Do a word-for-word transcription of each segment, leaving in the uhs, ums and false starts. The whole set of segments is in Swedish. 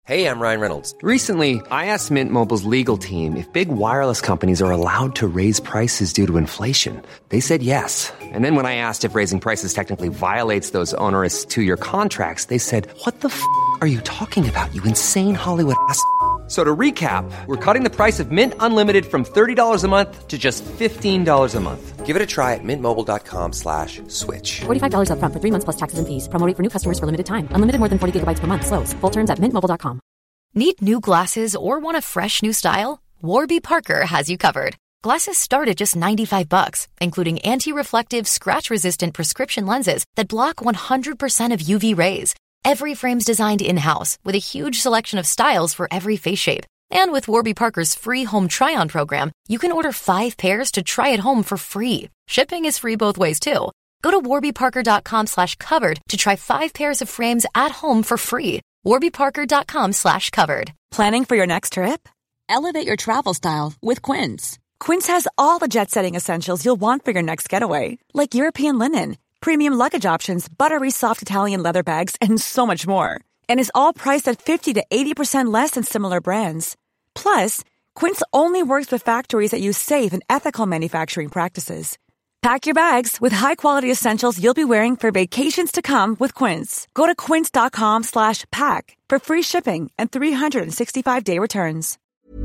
Hey, I'm Ryan Reynolds. Recently, I asked Mint Mobile's legal team if big wireless companies are allowed to raise prices due to inflation. They said yes. And then when I asked if raising prices technically violates those onerous two-year contracts, they said, "What the f*** are you talking about, you insane Hollywood ass?" So to recap, we're cutting the price of Mint Unlimited from thirty dollars a month to just fifteen dollars a month. Give it a try at mintmobile.com slash switch. forty-five dollars up front for three months plus taxes and fees. Promo rate for new customers for limited time. Unlimited more than forty gigabytes per month. Slows full terms at mint mobile dot com. Need new glasses or want a fresh new style? Warby Parker has you covered. Glasses start at just ninety-five bucks, including anti-reflective, scratch-resistant prescription lenses that block one hundred percent of U V rays. Every frame's designed in-house with a huge selection of styles for every face shape. And with Warby Parker's free home try-on program, you can order five pairs to try at home for free. Shipping is free both ways, too. Go to warbyparker.com slash covered to try five pairs of frames at home for free. warbyparker.com slash covered. Planning for your next trip? Elevate your travel style with Quince. Quince has all the jet-setting essentials you'll want for your next getaway, like European linen, premium luggage options, buttery soft Italian leather bags, and so much more. And is all priced at fifty to eighty percent less than similar brands. Plus, Quince only works with factories that use safe and ethical manufacturing practices. Pack your bags with high-quality essentials you'll be wearing for vacations to come with Quince. Go to quince.com slash pack for free shipping and three sixty-five day returns.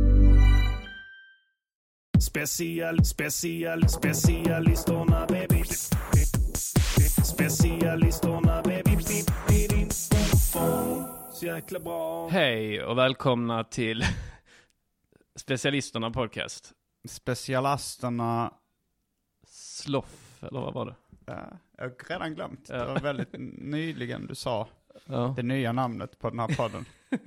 Special, special, specialistorna, baby. Specialistorna, baby. Så jäkla bra. Hej och välkomna till Specialisterna podcast. Specialisterna Sloff, eller vad var det? Ja, jag har redan glömt. Ja. Det var väldigt nyligen du sa ja. det nya namnet på den här podden.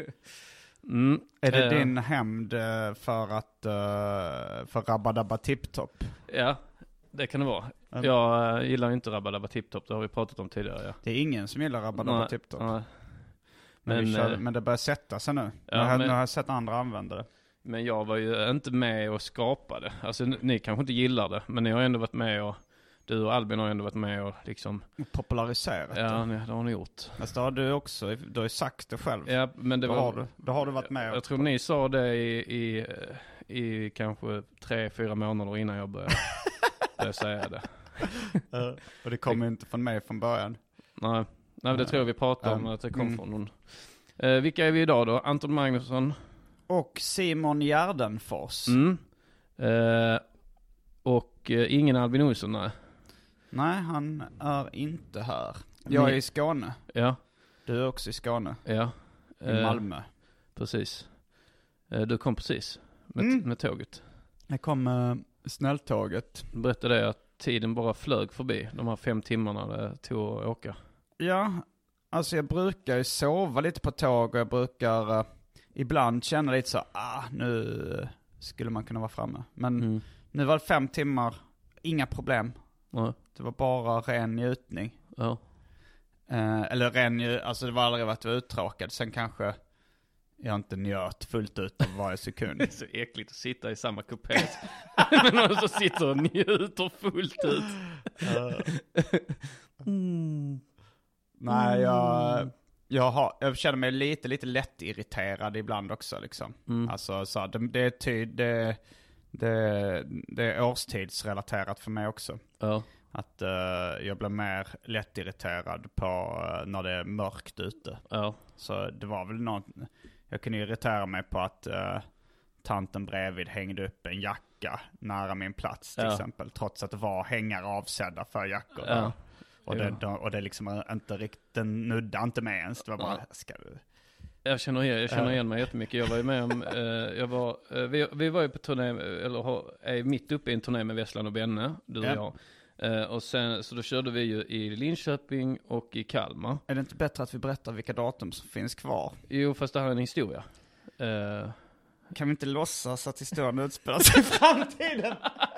mm. Är det uh. din hämnd för att uh, för Rabba Dabba Tip-Top? Ja, det kan det vara. Mm. Jag uh, gillar inte Rabba Dabba Tip-Top, det har vi pratat om tidigare. Ja. Det är ingen som gillar Rabba Dabba Tip-Top. Nej. Men, Men, kör, uh, men det börjar sätta sig nu. Ja, nu, har, men, nu har jag sett andra använda det. Men jag var ju inte med och skapade. Alltså ni kanske inte gillar det, men ni har ändå varit med och du och Albin har ändå varit med och liksom populariserat ja, det. Ja, det har ni gjort. Men det har du också, du har ju sagt det själv. Ja, men det då, var, har du, då har du varit med. Jag, jag tror ni sa det i, i, i kanske tre, fyra månader innan jag började, började säga det. uh, och det kom inte från mig från början. Nej, Nej det tror jag vi pratade om, um, att det kom mm. från någon. Uh, vilka är vi idag då? Anton Magnusson. Och Simon Gärdenfors. Mm. Uh, och uh, ingen Albin Olsson, nej. Nej, han är inte här. Jag är i Skåne. Ja. Du är också i Skåne. Ja. I uh, Malmö. Precis. Uh, du kom precis med, mm. med tåget. Jag kom med uh, snälltåget. Du berättade det att tiden bara flög förbi. De här fem timmarna det tog att åka. Ja, alltså jag brukar ju sova lite på tåg och jag brukar uh, ibland känna lite så, ah, nu skulle man kunna vara framme. Men mm. nu var det fem timmar, inga problem. Ja. Det var bara ren njutning. Ja. Uh, eller ren njutning, alltså det var aldrig varit uttråkad. Sen kanske jag inte njöt fullt ut av varje sekund. Det är så äckligt att sitta i samma kupé. Men någon som sitter och njuter fullt ut. Uh. mm. Nej, jag... Jag, har, jag känner mig lite, lite lätt irriterad ibland också liksom. Mm. Alltså så det, det är tid, det, det, det är årstidsrelaterat för mig också. Ja. Att uh, jag blir mer lättirriterad på uh, när det är mörkt ute. Ja. Så det var väl något, jag kunde irritera mig på att uh, tanten bredvid hängde upp en jacka nära min plats till ja. exempel. Trots att det var hängar avsedda för jackor. Ja. Och det, och det liksom inte riktigt, den nudda inte med ens. Det var bara, ska du... Jag känner, jag känner igen mig jättemycket. Jag var ju med om, eh, jag var, eh, vi, vi var ju på turné, eller har, är mitt uppe i en turné med Vesslan och Benne, du och ja. jag. Eh, och sen, så då körde vi ju i Linköping och i Kalmar. Är det inte bättre att vi berättar vilka datum som finns kvar? Jo, fast det här är en historia. Eh. Kan vi inte låtsas att historien utspelar sig i framtiden?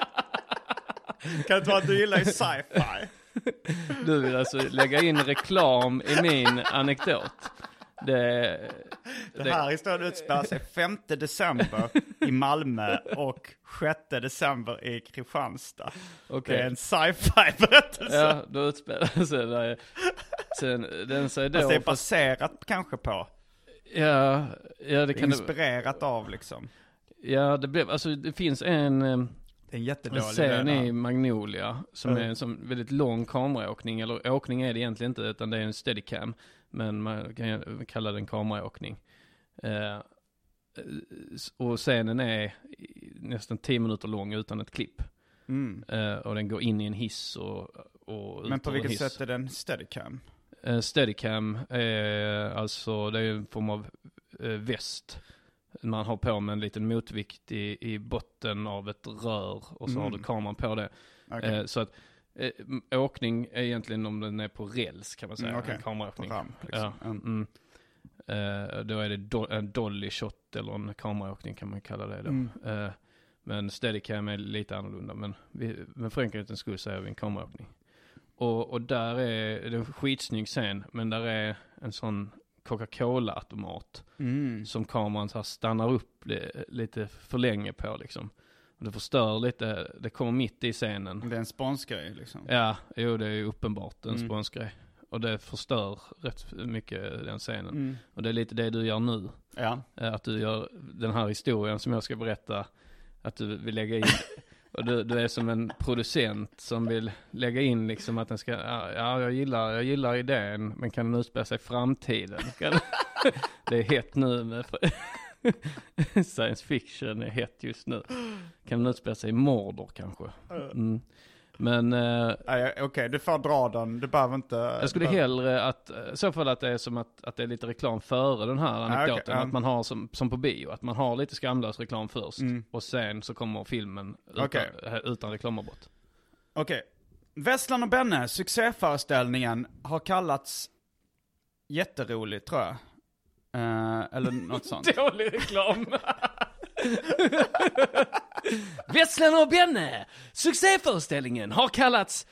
Kan det vara att du gillar i sci-fi? Du vill alltså lägga in reklam i min anekdot. Det, det här historien utspelar sig femte december i Malmö och sjätte december i Kristianstad. Okay. Det är en sci-fi berättelse. Ja, då utspelar sig det. Sen, den säger då... Fast det är baserat kanske på... Ja, ja det kan inspirerat det... av liksom. Ja, det blev, alltså det finns en, en jättedålig scen i Magnolia som mm. är en som väldigt lång kameraåkning, eller åkning är det egentligen inte, utan det är en steadicam, men man kan kalla den kameraåkning. Eh, och scenen är nästan tio minuter lång utan ett klipp. Mm. Eh, och den går in i en hiss och, och men på vilket hiss. sätt är den steadicam? Eh, steadicam är alltså, det är en form av eh, väst. Man har på med en liten motvikt i, i botten av ett rör och så mm. har du kameran på det. Okay. Eh, så att eh, åkning är egentligen om den är på räls kan man säga. Mm, okay. En kameraåkning. På ramp, liksom. Ja, mm. Mm. Eh, då är det do- en dolly shot eller en kameraåkning kan man kalla det då. Mm. Eh, men steadicam är lite annorlunda. Men, vi, men för enkelhetens skull säger vi en kameraåkning. Och, och där är det en skitsnygg scen, men där är en sån Coca-Cola-automat mm. som kameran så här stannar upp li- lite för länge på liksom. Och det förstör lite, det kommer mitt i scenen. Det är en sponsgrej liksom. Ja, jo det är uppenbart en mm. sponsgrej. Och det förstör rätt mycket den scenen. Mm. Och det är lite det du gör nu. Ja. Att du gör den här historien som jag ska berätta, att du vill lägga in... Och du, du är som en producent som vill lägga in liksom att den ska, ja, ja jag gillar jag gillar idén, men kan den utspela sig i framtiden? Det är hett nu med science fiction är hett just nu. Kan den utspela sig i Mordor kanske? Mm. Men eh, okej, okay, du får dra den. Du behöver inte. Jag skulle behöver... hellre att så fall att det är som att, att det är lite reklam före den här anekdoten, ah, okay, um... att man har som, som på bio, att man har lite skamlös reklam först mm. och sen så kommer filmen utan, okay. utan reklamavbrott. Okej. Okay. Vesslan och Benne, succéföreställningen har kallats jätteroligt tror jag. Uh, eller något sånt. Dålig reklam. Vesslan och Benne, succéföreställningen har kallats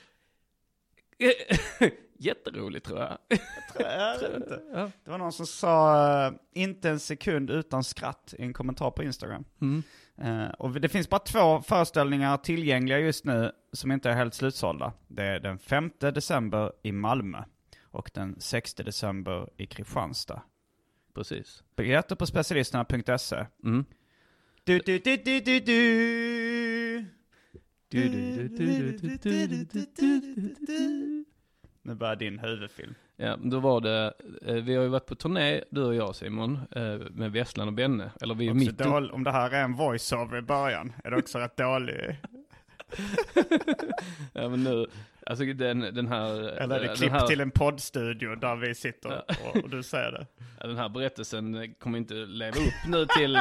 jätteroligt tror jag. Jag tror, jag tror inte. Ja. Det var någon som sa uh, inte en sekund utan skratt i en kommentar på Instagram. Mm. Uh, och det finns bara två föreställningar tillgängliga just nu som inte är helt slutsålda. Det är den femte december i Malmö och den sexte december i Kristianstad. Precis. Biljetter på specialisterna punkt se. Mm. Du du du du du du. Du du du du du du. Nu börjar din huvudfilm. Ja, då var det, vi har ju varit på turné, du och jag Simon, med Vesslan och Benne. Eller vi är mitt dål, om det här är en voice-over i början, är det också rätt dålig. Ja men nu, alltså den, den här... Eller är det klipp här... till en poddstudio där vi sitter och, och du säger det. Ja, den här berättelsen kommer inte leva upp nu till...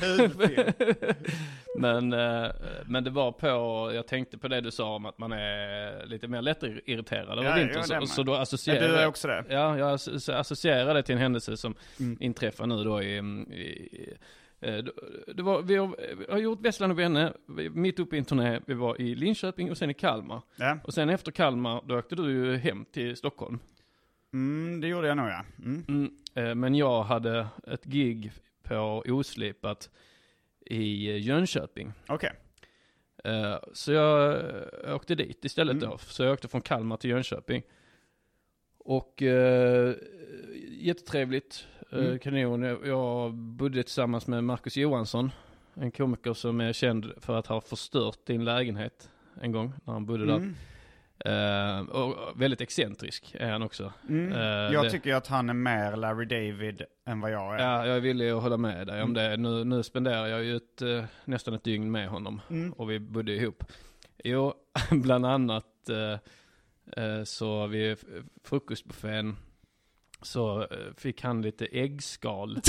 men, men det var på, jag tänkte på det du sa om att man är lite mer lättirriterad över ja, vintern. Så, så då associerar ja, du är också det. Ja, jag associerar det till en händelse som mm. inträffar nu då i... i Det var, vi, har, vi har gjort Vesslan och Benne mitt uppe i en turné. Vi var i Linköping och sen i Kalmar. Ja. Och sen efter Kalmar, då åkte du ju hem till Stockholm. Mm, det gjorde jag nog, ja. Mm. Mm, men jag hade ett gig på Oslipat i Jönköping. Okej. Okay. Så jag åkte dit istället mm. då. Så jag åkte från Kalmar till Jönköping. Och äh, jättetrevligt. Mm. Kanon. Jag bodde tillsammans med Marcus Johansson, en komiker som är känd för att ha förstört din lägenhet en gång när han bodde mm. där. Uh, och väldigt excentrisk är han också. Mm. Uh, jag det... tycker att han är mer Larry David än vad jag är. Ja, jag är villig att hålla med dig om mm. det. Nu, nu spenderar jag ju ett, uh, nästan ett dygn med honom mm. och vi bodde ihop. Jo, bland annat uh, uh, så vid frukostbuffén så fick han lite äggskal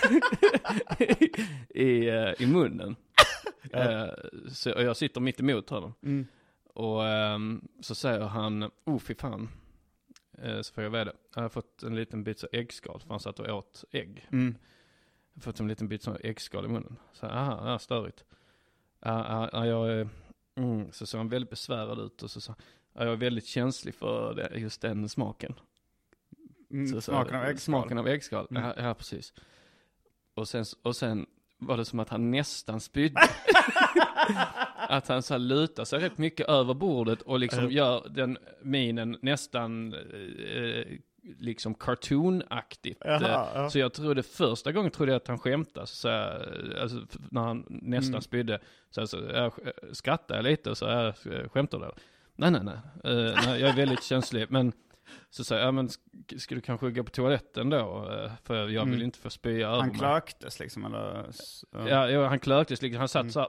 i, i munnen. Ja. Så jag sitter mitt emot honom. Mm. Och um, så säger han, oh fy fan. Så får jag veta, jag har fått en liten bit så äggskal, för han satt och åt ägg. Mm. Jag har fått en liten bit så äggskal i munnen. Så aha, ja, störigt. Ja, ja, jag, mm, så såg han väldigt besvärad ut och så sa ja, jag är väldigt känslig för det, just den smaken. Mm, så, så, smaken av äggskal. Smaken av äggskal, mm. ja, ja precis. Och sen, och sen var det som att han nästan spydde. Att han så lutar sig rätt mycket över bordet och liksom mm. gör den minen nästan eh, liksom cartoonaktigt. Jaha, ja. Så jag trodde första gången trodde jag att han skämtade. Så jag, alltså, när han nästan mm. spydde så, så jag skrattade jag lite och så jag skämtade. Nej, nej, nej. Uh, nej. Jag är väldigt känslig. Men så sa jag, ja, men ska du kanske gå på toaletten då? För jag vill mm. inte få spya över mig. Han klöktes liksom? Eller? Ja, ja, ja han klöktes liksom. Han satt mm. så här.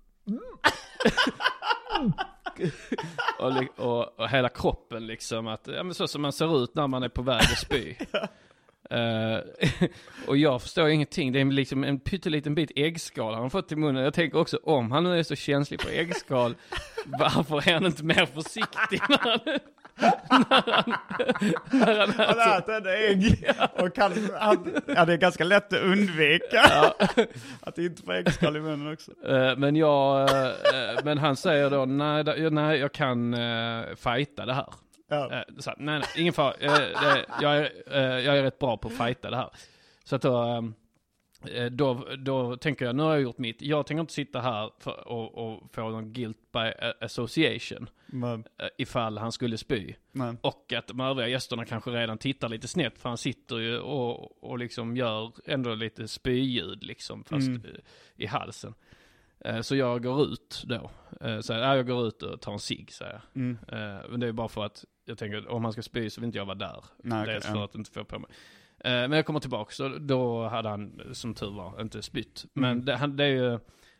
och, och, och hela kroppen liksom. Att, ja, men så som man ser ut när man är på väg att spy. Uh, och jag förstår ingenting. Det är liksom en pytteliten bit äggskal han har fått i munnen. Jag tänker också, om han nu är så känslig på äggskal, varför är han inte mer försiktig när han, när han, när han, han har ätit en ägg. Ja. Och kan, han, ja, det är ganska lätt att undvika. Ja. Att inte få äggskal i munnen också. Uh, men jag uh, men han säger då, nej, da, nej jag kan uh, fighta det här. Ja. Uh, så, nej, nej, ingen fara. Uh, det, jag, är, uh, jag är rätt bra på att fighta det här. Så att då, um, då, då tänker jag, nu har jag gjort mitt. Jag tänker inte sitta här för, och, och få någon guilt by association. Men. Ifall han skulle spy. Men. Och att de övriga gästerna kanske redan tittar lite snett. För han sitter ju och, och liksom gör ändå lite spyljud liksom, fast mm. i halsen. Så jag går ut då. Så här, jag går ut och tar en cigg, säger jag. Mm. Men det är bara för att jag tänker, om han ska spy så vill inte jag vara där. Nej, det är okay, för ja. Att inte få på mig. Men jag kommer tillbaka, så då hade han som tur var inte spytt. Men mm. det, det är ju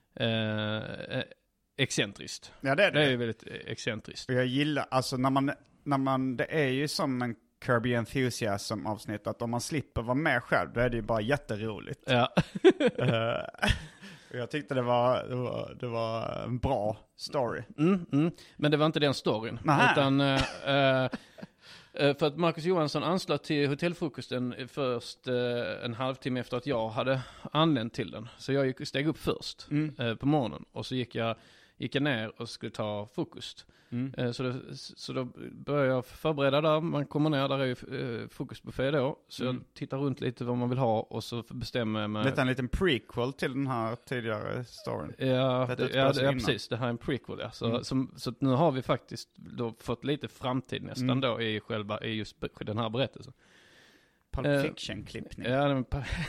eh, excentriskt. Ja, det är det. Det är ju väldigt excentriskt. Jag gillar, alltså när man, när man, det är ju som en Kirby Enthusiasm avsnitt, att om man slipper vara med själv, då är det ju bara jätteroligt. Ja. uh, jag tyckte det var, det var, det var en bra story. Mm, mm. Men det var inte den storyn. Nähä. Utan... Uh, uh, För att Marcus Johansson anslöt till hotellfrukosten först eh, en halvtimme efter att jag hade anlänt till den. Så jag gick, steg upp först mm. eh, på morgonen. Och så gick jag, gick jag ner och skulle ta frukost. Mm. Eh, så, det, så då började jag förbereda där. Man kommer ner, där är ju eh, frukostbuffé då. Så mm. jag tittar runt lite vad man vill ha och så bestämmer jag mig. Lite en liten prequel till den här tidigare storyn. Ja, det, det, ja, det, ja precis. Det här är en prequel, ja. Så, mm. som, så nu har vi faktiskt då fått lite framtid nästan mm. då i själva i just den här berättelsen. Pulp uh, Fiction-klippning. Ja, men...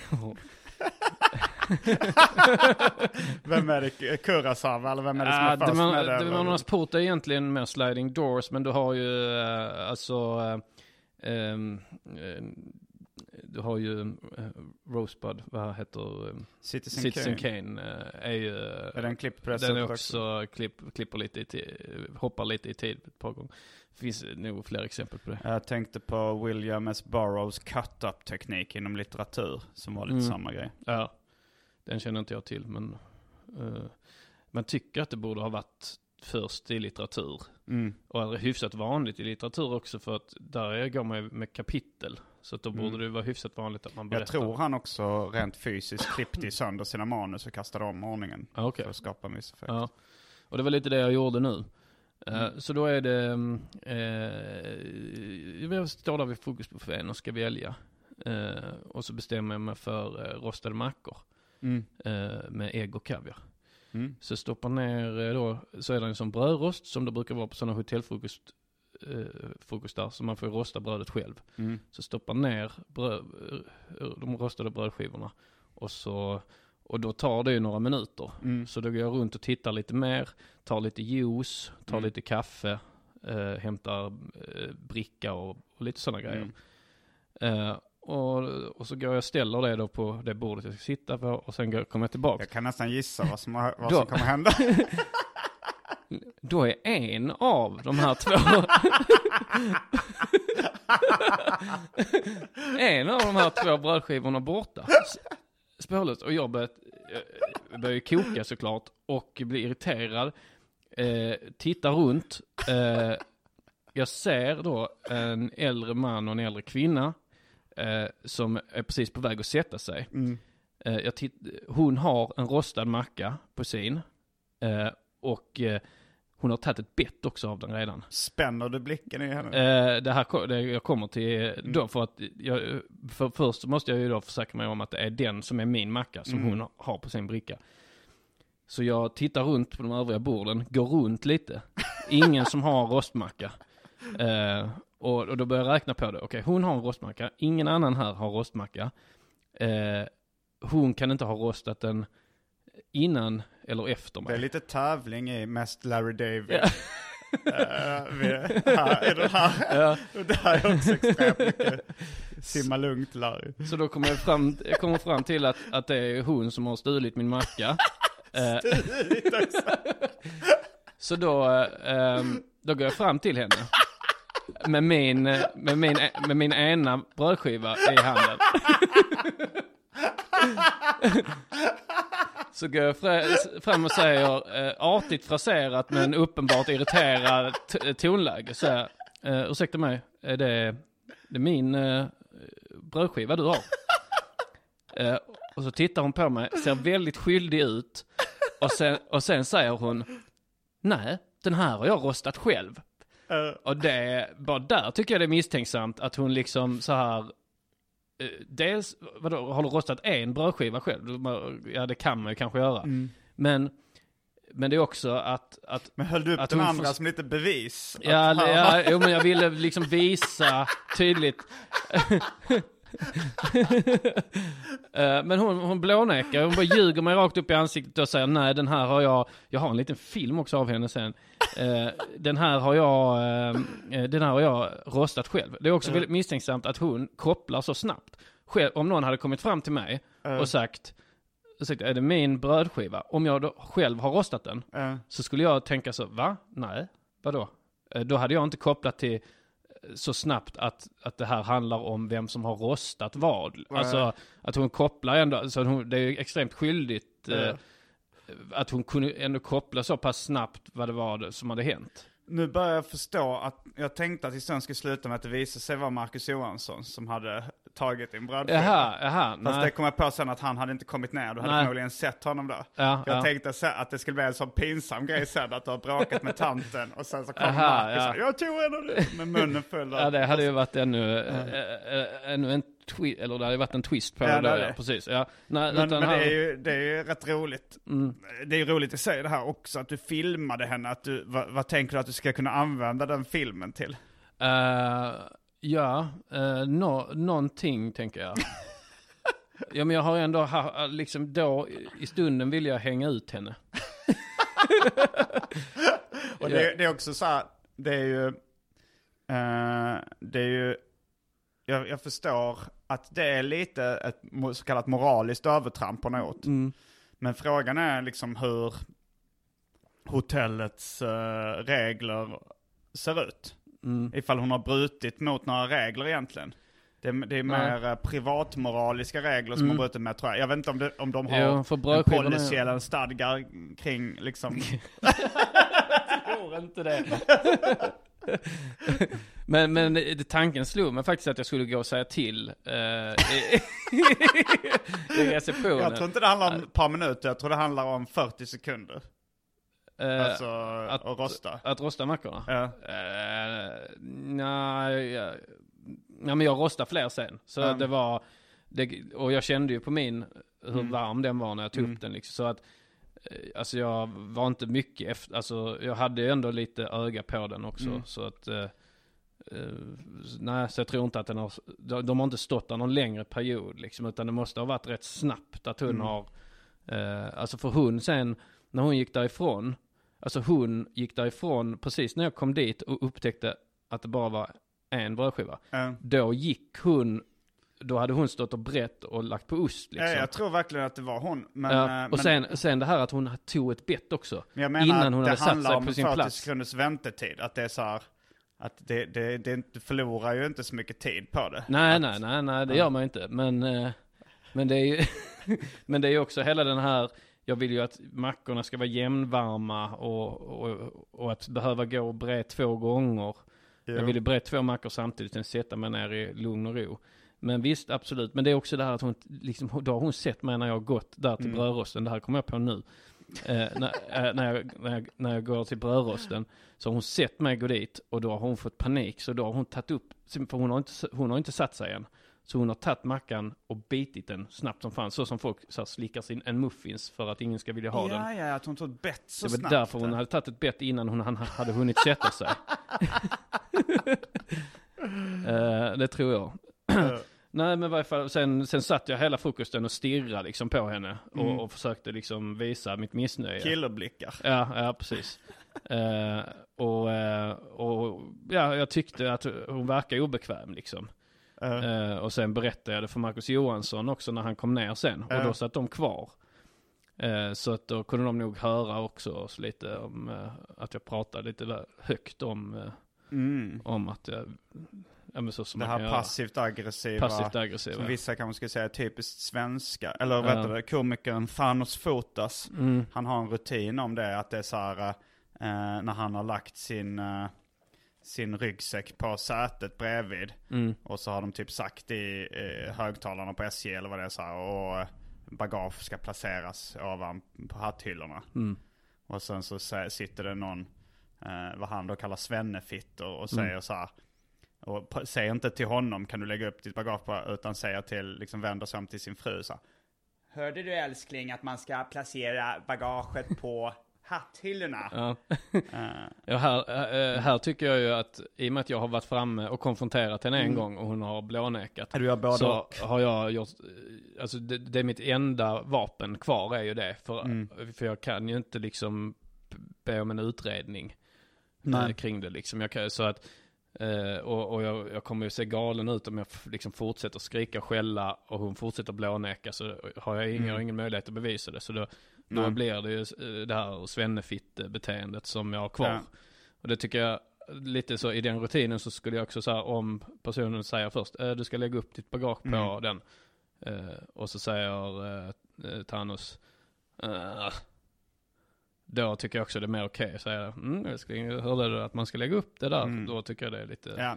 Vem är det? Kurosawa eller vem är det som är fast det man, med det? Det Manornas port är egentligen med sliding doors, men du har ju uh, alltså uh, um, uh, du har ju uh, Rosebud, vad heter um, Citizen, Citizen Kane, Kane uh, är ju uh, är den klipp på det den är också klipp, klipper lite i tid, hoppar lite i tid ett par gånger. Det finns nog fler exempel på det. Jag tänkte på William S. Burroughs cut-up-teknik inom litteratur som var lite mm. samma grej. Ja, den känner inte jag till, men uh, man tycker att det borde ha varit först i litteratur. Mm. Och är hyfsat vanligt i litteratur också, för att där går man med kapitel. Så att då borde mm. det vara hyfsat vanligt att man berättar. Jag tror han också rent fysiskt klippte sönder sina manus och kastade om ordningen. Ah, okay. För att skapa en viss effekt. Ja. Och det var lite det jag gjorde nu. Mm. Uh, så då är det uh, jag står där vid frukostbuffén och ska välja. Uh, och så bestämmer jag mig för uh, rostade mackor. Mm. Uh, med ägg och kaviar. Mm. Så stoppar ner då, så är det en sån brödrost som det brukar vara på sådana hotellfrukost uh, frukostar, så man får rosta brödet själv. Mm. Så stoppar ner bröd, de rostade brödskivorna och så och då tar det ju några minuter. Mm. Så då går jag runt och tittar lite mer, tar lite juice, tar mm. lite kaffe, uh, hämtar uh, bricka och, och lite sådana grejer. Mm. Uh, Och, och så går jag och ställer det då på det bordet jag ska sitta på, och sen går, kommer jag tillbaka. Jag kan nästan gissa vad som, har, vad som kommer hända. Då är en av de här två en av de här två brödskivorna borta. Spårlöst. Och jag börjar, jag börjar koka såklart och blir irriterad. Eh, tittar runt. Eh, jag ser då en äldre man och en äldre kvinna Eh, som är precis på väg att sätta sig. Mm. Eh, jag titt- hon har en rostad macka på sin. Eh, och eh, hon har tagit ett bett också av den redan. Spänner du blicken i henne? Eh, det här det jag kommer till mm. då, för att jag, för, först måste jag ju då försöka mig om att det är den som är min macka som mm. hon har på sin bricka. Så jag tittar runt på de övriga borden, går runt lite. Ingen som har rostmacka. Eh, Och, och då börjar jag räkna på det. Okej, okay, hon har en rostmacka. Ingen annan här har rostmacka. Eh, hon kan inte ha rostat den innan eller efter mig. Det är lite tävling i mest Larry David. Ja. uh, vi, här, är det här? Ja. Det här är också extremt mycket simma lugnt, Larry. Så då kommer jag fram, jag kommer fram till att, att det är hon som har stulit min macka. Stulit också. Så då, eh, då går jag fram till henne. Med min, med min, med min ena brödskiva i handen. Så går jag fram och säger eh, artigt fraserat men uppenbart irriterad t- tonläge. Så här, eh, ursäkta mig, är det, det är min eh, brödskiva du har? Eh, och så tittar hon på mig, ser väldigt skyldig ut. Och sen, och sen säger hon, nej, den här har jag rostat själv. Uh. Och det, bara där tycker jag det är misstänksamt att hon liksom så här, eh, dels, vadå, har du rostat en brödskiva själv? Ja, det kan man ju kanske göra. Mm. Men, men det är också att... att men höll du upp den andra får... som lite bevis? Ja, det, ja jo, men jag ville liksom visa tydligt... uh, men hon, hon blånäckar, hon bara ljuger mig rakt upp i ansiktet och säger nej, den här har jag, jag har en liten film också av henne sen. Uh, den här har jag uh, den här har jag rostat själv. Det är också uh. väldigt misstänksamt att hon kopplar så snabbt. Själv, om någon hade kommit fram till mig uh. och sagt, sagt är det min brödskiva, om jag då själv har rostat den uh. så skulle jag tänka så, va? Nej, vadå? Uh, då hade jag inte kopplat till så snabbt att, att det här handlar om vem som har rostat vad. Mm. Alltså att hon kopplar ändå, alltså hon, det är ju extremt skyldigt mm. eh, att hon kunde ändå koppla så pass snabbt vad det var som hade hänt. Nu börjar jag förstå att jag tänkte att historien skulle sluta med att det visade sig vara Marcus Johansson som hade tagit en brödskiva. Jaha, jaha. Fast nej. Det kom jag på sen att han hade inte kommit ner. Du hade nej. förmodligen sett honom där. Ja, jag ja. tänkte att det skulle bli en sån pinsam grej sen att du har bråkat med tanten och sen så kom Aha, Marcus ja. och jag tog en av det med munnen full av. Ja, det hade ju varit ännu, äh, ännu en twist, eller det hade varit en twist på ja, det. det. Ja, precis. Ja. Nej, men men här... det, är ju, det är ju rätt roligt. Mm. Det är ju roligt att säga det här också, att du filmade henne. Att du, vad, vad tänker du att du ska kunna använda den filmen till? Uh, ja, uh, no, någonting tänker jag. Ja, men jag har ändå ha, liksom då i stunden vill jag hänga ut henne. Och det, det är också så här, det är ju, uh, det är ju, jag, jag förstår att det är lite ett så kallat moraliskt övertramp på något. Mm. Men frågan är liksom hur hotellets uh, regler ser ut. Mm. Ifall hon har brutit mot några regler egentligen. Det, det är mer ja. privatmoraliska regler som mm. hon brutit med, tror jag. Jag vet inte om, det, om de har jo, en policy eller en stadgar kring liksom... Jag tror inte det. men, men det, tanken slog mig faktiskt att jag skulle gå och säga till uh, i, i receptionen. Jag tror inte det handlar om ett par minuter, jag tror det handlar om fyrtio sekunder. Uh, alltså att, att rosta. Att rosta mackorna? Ja. Uh, nej, ja, ja, men jag rostade fler sen. Så mm. det var, det, och jag kände ju på min hur mm. varm den var när jag tog mm. upp den. Liksom. Så att, alltså jag var inte mycket efter, alltså jag hade ändå lite öga på den också. Mm. Så att, uh, uh, nej, så jag tror inte att den har, de, de har inte stått där någon längre period liksom, utan det måste ha varit rätt snabbt att hon mm. har, uh, alltså för hon sen, när hon gick därifrån, alltså hon gick därifrån precis när jag kom dit och upptäckte att det bara var en brödskiva. Mm. Då gick hon, då hade hon stått och brett och lagt på ost liksom. Ja, jag tror verkligen att det var hon. Men, ja, och men, sen, sen det här att hon tog ett bett också. Jag menar innan hon hade satt sig på sin plats. Det handlar om fyrtio sekunders väntetid. Att det är så här, att det, det, det, det förlorar ju inte så mycket tid på det. Nej, att, nej, nej, nej, det gör man inte. Men, men det är ju men det är ju också hela den här, jag vill ju att mackorna ska vara jämnvarma och, och, och att behöva gå och bre två gånger. Jo. Jag vill ju bre två mackor samtidigt och sätta mig ner i lugn och ro. Men visst, absolut. Men det är också det här att hon, liksom, då har hon sett mig när jag har gått där till mm. brödrosten. Det här kommer jag på nu. Eh, när, eh, när, jag, när, jag, när jag går till brödrosten så har hon sett mig gå dit och då har hon fått panik. Så då har hon tagit upp, för hon har inte, hon har inte satt sig än. Så hon har tagit mackan och bitit den snabbt som fanns. Så som folk så här, slickar sin en muffins för att ingen ska vilja ha ja, den. Ja, ja, att hon tog ett bett så snabbt. Det var snabbt, därför hon hade tagit ett bett innan hon hade hunnit sätta sig. uh, det tror jag. Nej, men i varje fall, sen, sen satt jag hela frukosten och stirrade liksom på henne och, mm. och försökte liksom visa mitt missnöje. Killerblickar. Ja, ja precis. uh, och, uh, och ja, jag tyckte att hon verkar obekväm liksom. Uh. Uh, och sen berättade jag det för Marcus Johansson också när han kom ner sen. Uh. Och då satt de kvar. Uh, så att då kunde de nog höra också lite om uh, att jag pratade lite högt om, uh, mm. om att jag... Ja, men så som det man här kan passivt aggressiva, passivt aggressiva, som vissa kanske skulle säga typiskt svenska. Eller ja. vet du, komikern Thanos Fotas, mm. han har en rutin om det, att det är så här, eh, när han har lagt sin, eh, sin ryggsäck på sätet bredvid. Mm. Och så har de typ sagt i eh, högtalarna på S J eller vad det är så här, och bagage ska placeras ovan på hatthyllorna. Mm. Och sen så sitter det någon, eh, vad han då kallar svennefitt och, och säger mm. så här. Och säg inte till honom kan du lägga upp ditt bagage på, utan säger till, liksom vänder sig om till sin fru så. Hörde du älskling att man ska placera bagaget på hatthyllorna? Ja. uh. ja, här, här tycker jag ju att i och med att jag har varit framme och konfronterat henne en mm. gång och hon har blånekat. Du har både så och. har jag gjort, alltså det, det är mitt enda vapen kvar är ju det. För, mm. för jag kan ju inte liksom be om en utredning äh, kring det liksom. Jag kan, så att Uh, och, och jag, jag kommer ju se galen ut om jag f- liksom fortsätter skrika och skälla och hon fortsätter blåneka, så har jag ingen, mm. ingen möjlighet att bevisa det. Så då, då blir det ju uh, det här svennefitt-beteendet som jag har kvar. Ja. Och det tycker jag lite så i den rutinen, så skulle jag också säga om personen säger först uh, du ska lägga upp ditt bagage på mm. den. Uh, och så säger uh, Thanos uh, då tycker jag också det är mer okej att säga mm, jag ska, hörde du att man ska lägga upp det där? Mm. Då tycker jag det är lite... Ja.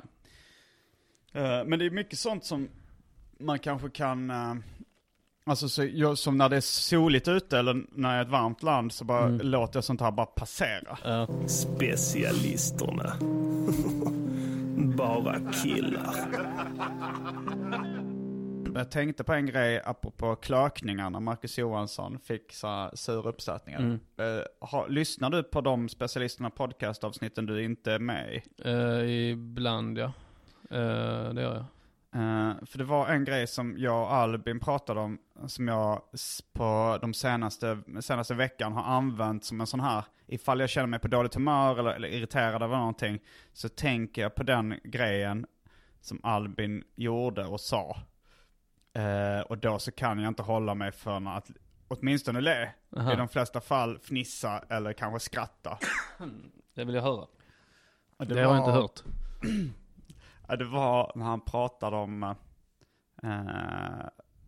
Uh, men det är mycket sånt som man kanske kan... Uh, alltså så, jag, som när det är soligt ute eller när det är ett varmt land, så bara mm. låter jag sånt här bara passera. Uh. Specialisterna. Bara killar. Jag tänkte på en grej apropå klökningarna. Marcus Johansson fick så sura uppsättningar. Mm. Uh, ha, lyssnar du på de specialisterna podcastavsnitten du inte är med i? Uh, ibland, ja. Uh, det gör jag. Uh, för det var en grej som jag och Albin pratade om, som jag på de senaste, senaste veckan har använt som en sån här, ifall jag känner mig på dåligt humör eller, eller irriterad över någonting, så tänker jag på den grejen som Albin gjorde och sa. Uh, och då så kan jag inte hålla mig för att åtminstone le. Aha. I de flesta fall fnissa eller kanske skratta. Det vill jag höra. Det, det var, har jag inte hört. Ja, det var när han pratade om uh,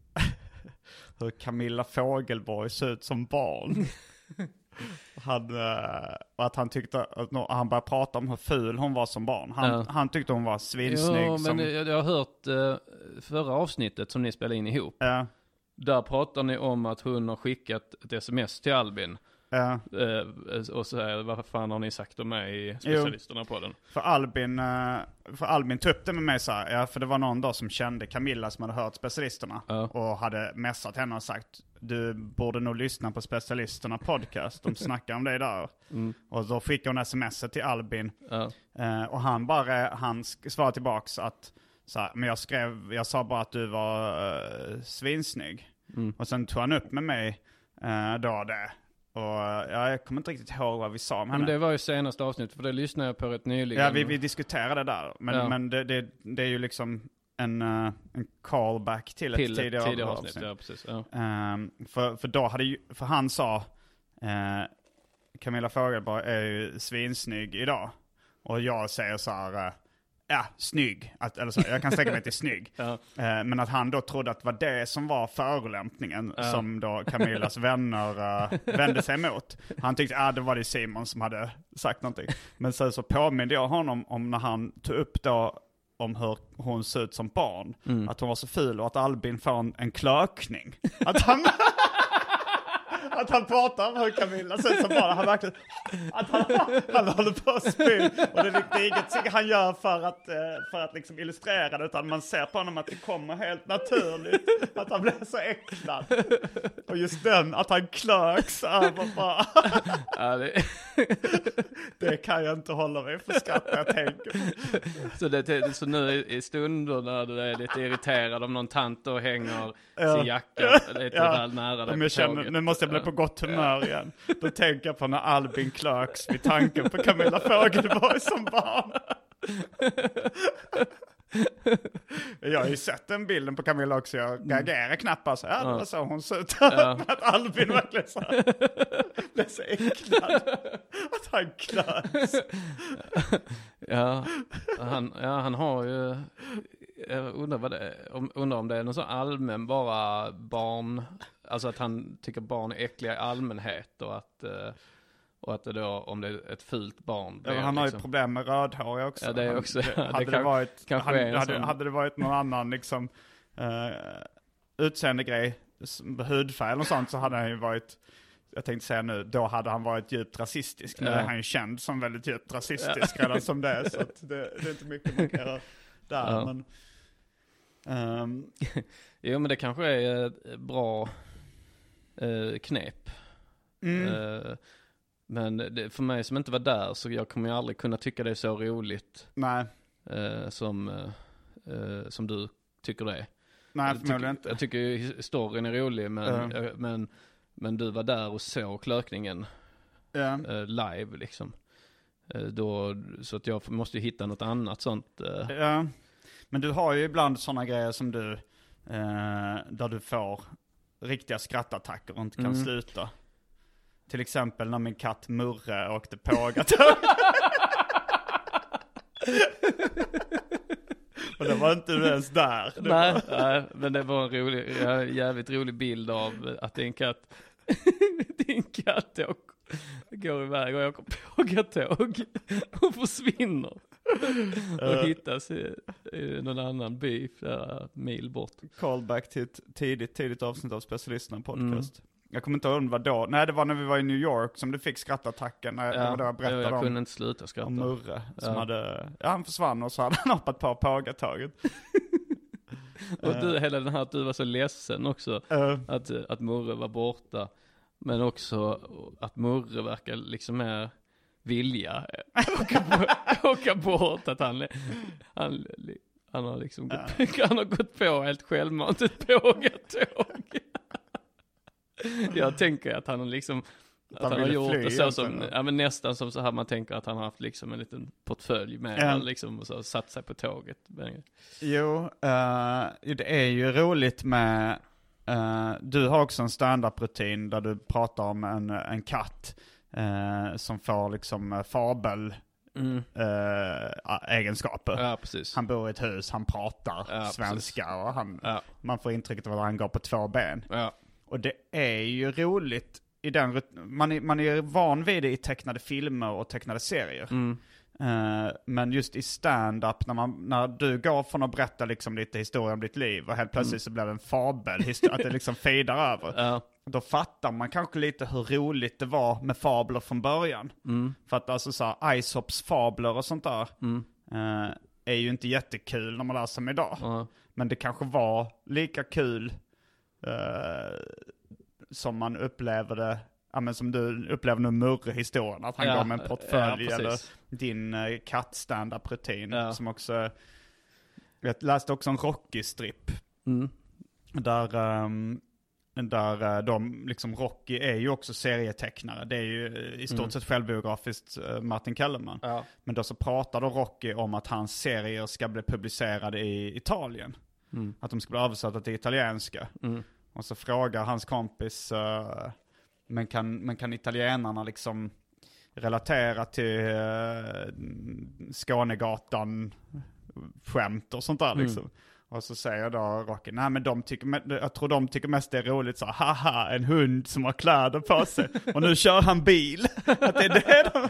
hur Camilla Fogelborg ser ut som barn. han, uh, att han tyckte att no, han började prata om hur ful hon var som barn. Han, ja. han tyckte hon var svinsnygg. Jo, som... men jag, jag har hört uh, förra avsnittet som ni spelade in ihop. Ja. Där pratar ni om att hon har skickat ett sms till Albin. Ja. Uh, och så här, vad fan har ni sagt om mig i specialisterna på den? För Albin, uh, för Albin tog upp det med mig så här, ja, för det var någon då som kände Camilla som hade hört specialisterna. Uh. Och hade messat henne och sagt, du borde nog lyssna på specialisterna podcast, de snackar om det där. Mm. Och då skickade hon sms till Albin. Uh. Uh, och han bara, han svarade tillbaks att så här, men jag skrev, jag sa bara att du var uh, svinsnygg. Mm. Och sen tog han upp med mig uh, då det. Och ja, jag kommer inte riktigt ihåg vad vi sa om henne. Men det var ju senaste avsnittet, för det lyssnade jag på rätt nyligen. Ja, vi, vi diskuterade där. Men, ja. men det, det, det är ju liksom en, uh, en callback till ett till tidigare, tidigare avsnitt. avsnitt. Ja, precis. Ja. Um, för, för då hade ju, för han sa uh, Camilla Fogelborg är ju svinsnygg idag. Och jag säger så här... Uh, Ja, snygg. Att, eller så, jag kan sträcka mig till snygg. Ja. Eh, men att han då trodde att det var det som var förolämpningen ja. som då Camillas vänner uh, vände sig emot. Han tyckte att ah, det var det Simon som hade sagt någonting. Men sen så påminde jag honom om när han tog upp då om hur hon ser ut som barn. Mm. Att hon var så ful och att Albin får en, en klökning. Att han... Att han pratar om hur Camilla ser ut som barn. Han verkligen... Att han, han håller på att spy. Och det är inget han gör för att, för att liksom illustrera det. Utan man ser på honom att det kommer helt naturligt. Att han blir så äcklad. Och just den, att han klöks över bara... Ja, det... Det kan jag inte hålla mig för skratt när jag tänker. Så, det, så nu i stunder när du är lite irriterad om någon tant och hänger Ja. sin jacka lite Ja. väl nära dig Om på jag känner, tåget. nu måste jag bli på gott humör igen. Då tänker jag på när Albin Clarks vid tanken på Camilla Fogelborg som barn. Jag har ju sett den bilden på Camilla också. Jag reagerar knappast. Ja, det var så hon såg ut. Ja. Att Albin verkligen så blev så äcklad. Att han klös. Ja, han, ja, han har ju... Jag undrar, vad det är, om, undrar om det är någon så allmän bara barn... Alltså att han tycker barn är äckliga i allmänhet och att... eh, Och att det då, om det är ett fult barn... Ja, det är han har ju liksom, problem med rödhåriga också. Ja, det är Han- också- ja, det hade, det kan- varit, kanske han, är en hade, sån- hade det varit någon annan liksom uh, utseende grej, s- hudfärg eller något sånt, så hade han ju varit, jag tänkte säga nu, då hade han varit djupt rasistisk. Nu Ja. är han ju känd som väldigt djupt rasistisk redan som det är, så att det, det är inte mycket man kan göra där. Ja. Men, ehm, Jo, men det kanske är ett bra eh, knep. mm, Eh, men det, för mig som inte var där, så jag kommer ju aldrig kunna tycka det är så roligt nej, eh, som, eh, eh, som du tycker det är. nej jag, förmodligen tycker, inte. jag tycker ju storyn är rolig, men, Ja. eh, men, men du var där och såg klökningen Ja. eh, live liksom. Eh, då, så att jag måste ju hitta något annat sånt. Eh. Ja, men du har ju ibland sådana grejer som du, eh, där du får riktiga skrattattacker och inte kan Mm. sluta. Till exempel när min katt Murre åkte pågat. Och det var inte du ens där. Det Nej, var... nej, men det var en rolig, ja, jävligt rolig bild av att din katt, din katt åker, går iväg och åker pågatåg och försvinner. Och hittas i, i någon annan by flera mil bort. Callback till ett tidigt, tidigt avsnitt av Specialisterna podcast. Mm. Jag kommer inte ihåg om det var då. Nej, det var när vi var i New York som du fick skrattattacken. När, det var då jag berättade jag, jag om, kunde inte sluta skratta. om Murre. Som Ja. hade, ja, han försvann och så hade han hoppat på pågatåget. Och du, hela den här att du var så ledsen också. Uh, Att, att Murre var borta. Men också att Murre verkar liksom mer vilja åka, på, åka bort. Att han, han, han, har liksom gått, han har gått på helt självmant ett pågatåg. Jag tänker att han liksom att han, han har ville gjort fly det så som, egentligen, ja, men nästan som så här man tänker att han har haft liksom en liten portfölj med Ja. liksom, och så satt sig på tåget. jo, uh, det är ju roligt med, uh, du har också en stand-up-rutin där du pratar om en, en katt uh, som får liksom fabel Mm. uh, egenskaper. Ja, precis. Han bor i ett hus, han pratar Ja, svenska precis. och han, Ja. man får intrycket av att han går på två ben. Ja. Och det är ju roligt i den rut- man är, man är van vid det i tecknade filmer och tecknade serier. Mm. Uh, men just i stand-up, när, man, när du går från att berätta liksom lite historia om ditt liv och helt plötsligt Mm. så blir det en fabel, histo- att det liksom fejdar över. Ja. Då fattar man kanske lite hur roligt det var med fabler från början. Mm. För att alltså så här, Aesops fabler och sånt där Mm. uh, är ju inte jättekul när man läser dem idag. Ja. Men det kanske var lika kul uh, som man upplever det, ja, men som du upplever nu Murre-historien, att han Ja, går med en portfölj, ja, eller precis. din uh, katt-stand-up-rutin, Ja. som också, jag läste också en Rocky-strip, Mm. där, um, där uh, de, liksom Rocky är ju också serietecknare, det är ju uh, i stort Mm. sett självbiografiskt uh, Martin Kellerman. Ja. Men då så pratar då Rocky om att hans serier ska bli publicerade i Italien. Mm. Att de ska bli översatta till italienska. Mm. Och så frågar hans kompis, uh, men, kan, men kan italienarna liksom relatera till uh, Skånegatan skämt och sånt där liksom. Mm. Och så säger då Rocky, nej men de tycker, jag tror de tycker mest det är roligt så, haha, en hund som har kläder på sig och nu kör han bil. Att det är det de...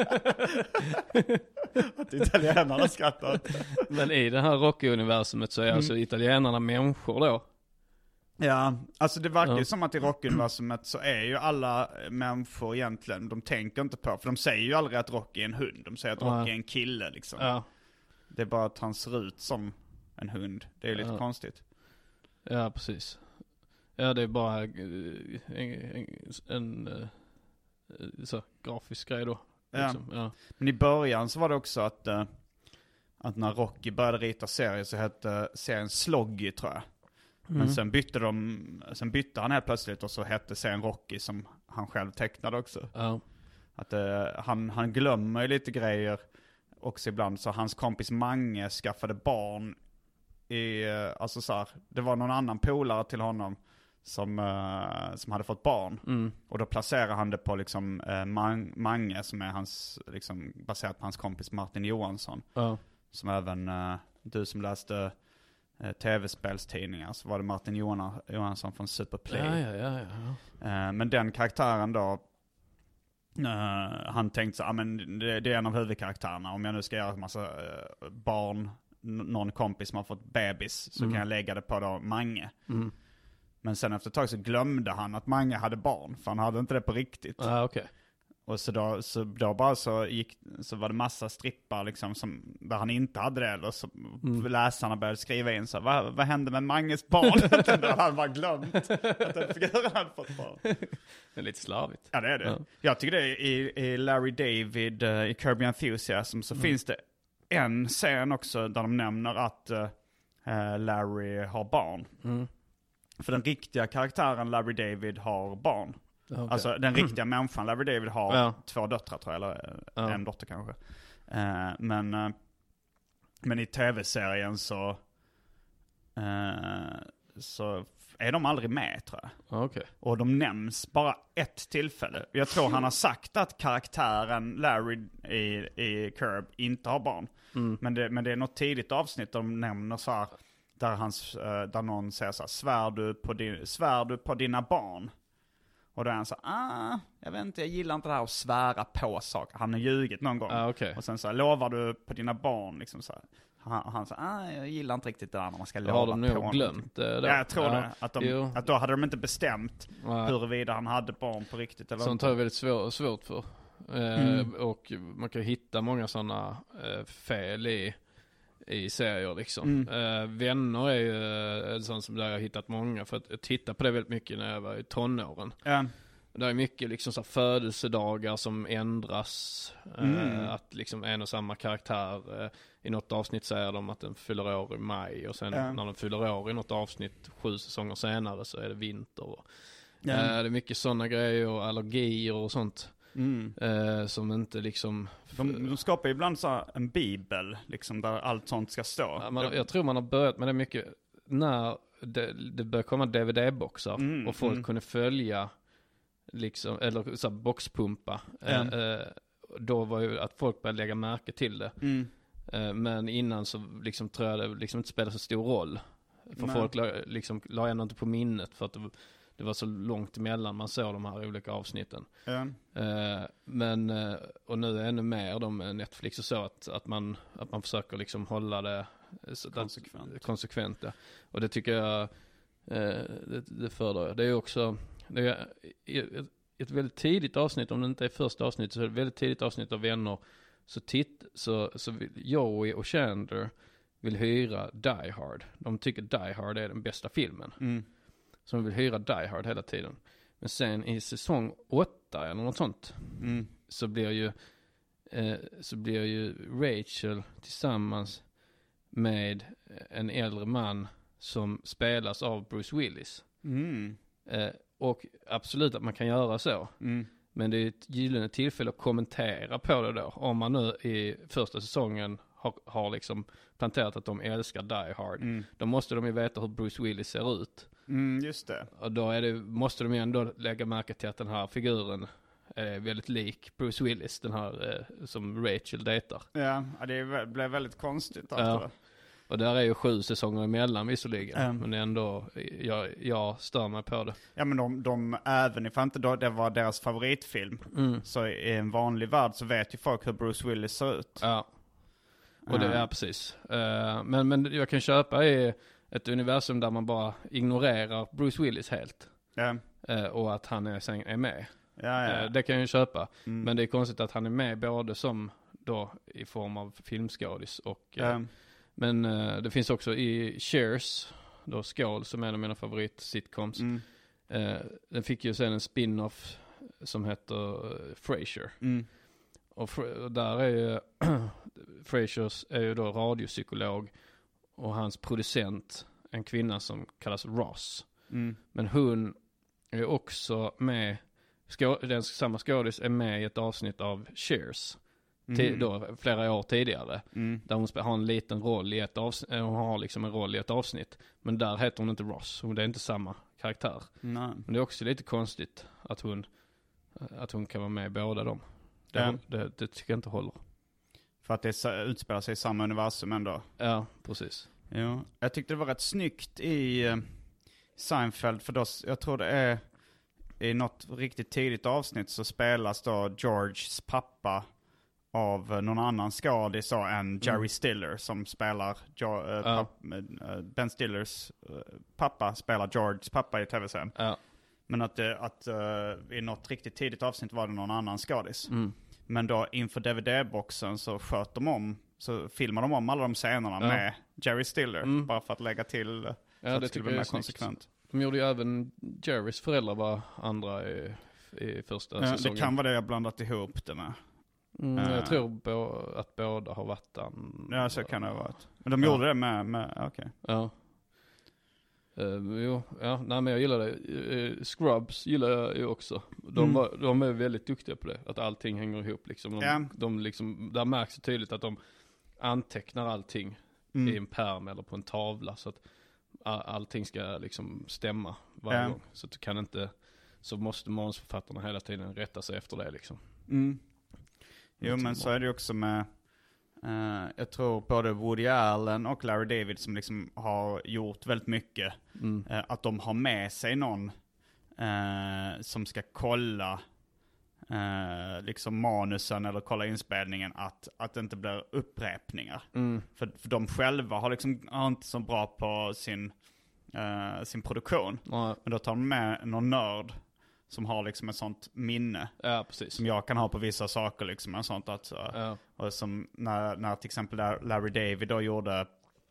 Att italienarna skrattar. Men i det här Rocky-universumet så är alltså italienarna människor då? Ja, alltså det verkar ju Ja. som att i Rocky-universumet så är ju alla människor egentligen, de tänker inte på, för de säger ju aldrig att Rocky är en hund, de säger att Ja. Rocky är en kille liksom. Ja. Det är bara att han ser ut som en hund, det är lite Ja. konstigt. Ja, precis. Ja, det är bara eh, en, en, en, så grafisk grej då. Ja. Liksom. Ja. Men i början så var det också att, uh, att när Rocky började rita serier så hette serien Sloggy, tror jag. Mm. Men sen bytte de, sen bytte han helt plötsligt och så hette serien Rocky, som han själv tecknade också. Ja. Att uh, han, han glömmer ju lite grejer också ibland. Så hans kompis Mange skaffade barn i, uh, alltså så här, det var någon annan polare till honom som, uh, som hade fått barn. Mm. Och då placerar han det på liksom uh, Man- Mange, som är hans, liksom, baserat på hans kompis Martin Johansson. Ja. Som även, uh, du som läste uh, tv-spelstidningar, så var det Martin Johan- Johansson från Superplay. Ja, ja, ja, ja. Uh, men den karaktären då, uh, han tänkte så, ah, men det, det är en av huvudkaraktärerna. Om jag nu ska göra en massa uh, barn, n- någon kompis som har fått bebis, så mm. kan jag lägga det på då Mange. Mm. Men sen efter ett tag så glömde han att Mange hade barn. För han hade inte det på riktigt. Ah, okay. Och så då, så då bara så gick, så var det massa strippar liksom som, där han inte hade det. Eller så mm. läsarna började skriva in så, vad, vad hände med Manges barn? Där han var glömt att den figuren hade fått barn. Det är lite slarvigt. Ja, det är det. Ja. Jag tycker det är i, i Larry David, uh, i Curb Your Enthusiasm, så mm. finns det en scen också där de nämner att uh, Larry har barn. Mm. För den riktiga karaktären Larry David har barn. Okay. Alltså den riktiga människan Larry David har ja. två döttrar, tror jag. Eller ja. en dotter kanske. Uh, men, uh, men i tv-serien så, uh, så är de aldrig med, tror jag. Okay. Och de nämns bara ett tillfälle. Jag tror han har sagt att karaktären Larry i, i Curb inte har barn. Mm. Men, det, men det är något tidigt avsnitt de nämner så här, där, hans, där någon säger så här, svär du på, din, svär du på dina barn? Och då är han så ah, jag vet inte, jag gillar inte det här att svära på saker. Han har ljugit någon gång. Ah, okay. Och sen så här, lovar du på dina barn? Liksom så här. Han, han sa, ah, jag gillar inte riktigt det där när man ska lova har de på nog glömt det då? Ja, jag tror ja. det. Att, de, att då hade de inte bestämt ja. huruvida han hade barn på riktigt eller Sånt inte. har jag väldigt svår, svårt för. Eh, mm. Och man kan hitta många sådana eh, fel i i serier liksom. Mm. Uh, Vänner är ju uh, en sån som där jag har hittat många, för att jag tittade på det väldigt mycket när jag var i tonåren. Ja. Det är mycket liksom så födelsedagar som ändras. Mm. Uh, att liksom en och samma karaktär, uh, i något avsnitt säger de att den fyller år i maj, och sen ja. när den fyller år i något avsnitt sju säsonger senare så är det vinter. Och, ja. uh, det är mycket sådana grejer och allergier och sånt. Mm. Eh, som inte liksom de, de skapar ibland så här en bibel liksom, där allt sånt ska stå. Ja, man, jag tror man har börjat med det mycket när det, det började komma D V D-boxar mm, och folk mm. kunde följa liksom, eller så här, boxpumpa. Mm. Eh, eh, då var ju att folk började lägga märke till det. Mm. Eh, men innan så liksom tror jag det liksom inte spelade så stor roll. För Nej. folk la, liksom, la ändå inte på minnet, för att det, det var så långt emellan man såg de här olika avsnitten. Mm. Uh, men, uh, och nu är ännu mer de Netflix och så att, att, man, att man försöker liksom hålla det så konsekvent. Att, konsekvent ja. Och det tycker jag, uh, det, det föredrar jag. Det är också, det är ett, ett väldigt tidigt avsnitt, om det inte är första avsnittet, så är det ett väldigt tidigt avsnitt av Vänner. Så, titt, så, så vill Joey och Chandler vill hyra Die Hard. De tycker Die Hard är den bästa filmen. Mm. Som vill hyra Die Hard hela tiden. Men sen i säsong åtta eller något sånt mm. så blir ju eh, så blir ju Rachel tillsammans med en äldre man som spelas av Bruce Willis. Mm. Eh, och absolut att man kan göra så. Mm. Men det är ett gyllene tillfälle att kommentera på det då. Om man nu i första säsongen har, har liksom planterat att de älskar Die Hard. Mm. Då måste de ju veta hur Bruce Willis ser ut. Mm, just det. Och då är det, måste de ju ändå lägga märke till att den här figuren är väldigt lik Bruce Willis, den här eh, som Rachel dejtar. Ja, det blev väldigt konstigt. Ja. Och där är ju sju säsonger emellan visserligen. Mm. Men ändå, jag, jag stör mig på det. Ja, men de, de även ifall inte då det var deras favoritfilm, mm. så i en vanlig värld så vet ju folk hur Bruce Willis ser ut. Ja, och det är precis. Uh, men, men jag kan köpa i ett universum där man bara ignorerar Bruce Willis helt. Ja. Uh, och att han är, sen är med. Ja, ja. Uh, det kan jag köpa. Mm. Men det är konstigt att han är med både som då i form av filmskådis och... Ja. Uh, men uh, det finns också i Cheers, då Skål, som är en av mina favorit-sitcoms. Mm. Uh, den fick ju sen en spin-off som heter Frasier. Mm. Och, fr- och där är ju Frasiers är ju då radiopsykolog och hans producent en kvinna som kallas Ross. Mm. Men hon är också med, skå- den samma skådis är med i ett avsnitt av Cheers. T- då, flera år tidigare. Mm. Där hon sp- har en liten roll i ett avsnitt. Hon har liksom en roll i ett avsnitt. Men där heter hon inte Ross. Hon, det är inte samma karaktär. Nej. Men det är också lite konstigt att hon, att hon kan vara med i båda dem. Det, Ja. det, det tycker jag inte håller. För att det sa- utspelar sig i samma universum ändå. Ja, precis. Jo. Jag tyckte det var rätt snyggt i uh, Seinfeld. För då, jag tror det är i något riktigt tidigt avsnitt så spelas då Georges pappa av uh, någon annan skådis då än Jerry Mm. Stiller som spelar jo- uh, Ja. papp, uh, Ben Stillers uh, pappa spelar Georges pappa i tv-serien. Ja. Men att, uh, att uh, i något riktigt tidigt avsnitt var det någon annan skådis. Mm. Men då inför D V D-boxen så sköt de om, så filmar de om alla de scenerna Ja. med Jerry Stiller. Mm. Bara för att lägga till, uh, Ja, så det att det tycker skulle jag bli är mer snyggt. konsekvent. De gjorde ju även, Jerrys föräldrar var andra i, i första Ja, säsongen. det kan vara det jag blandat ihop det med. Mm, Eh. jag tror bo- att båda har varit andra. Ja, så kan det ha varit. Men de Ja. gjorde det med, med okej. Okay. Ja. Uh, jo, ja, nej men jag gillar det. Uh, Scrubs gillar jag ju också. De, Mm. var, de är väldigt duktiga på det. Att allting hänger ihop liksom. De, Ja. de liksom, där märks det tydligt att de antecknar allting Mm. i en pärm eller på en tavla. Så att all, allting ska liksom stämma varje Ja. gång. Så att du kan inte, så måste manusförfattarna hela tiden rätta sig efter det liksom. Mm. Jo, men så är det ju också med, uh, jag tror både Woody Allen och Larry David som liksom har gjort väldigt mycket. Mm. Uh, att de har med sig någon uh, som ska kolla uh, liksom manusen eller kolla inspelningen, att, att det inte blir upprepningar. Mm. För, för de själva har liksom har inte så bra på sin, uh, sin produktion. Ja, Men då tar de med någon nörd som har liksom ett sånt minne. ja, precis. Som jag kan ha på vissa saker liksom. En sånt att, uh, Ja. och som när, när till exempel Larry David då gjorde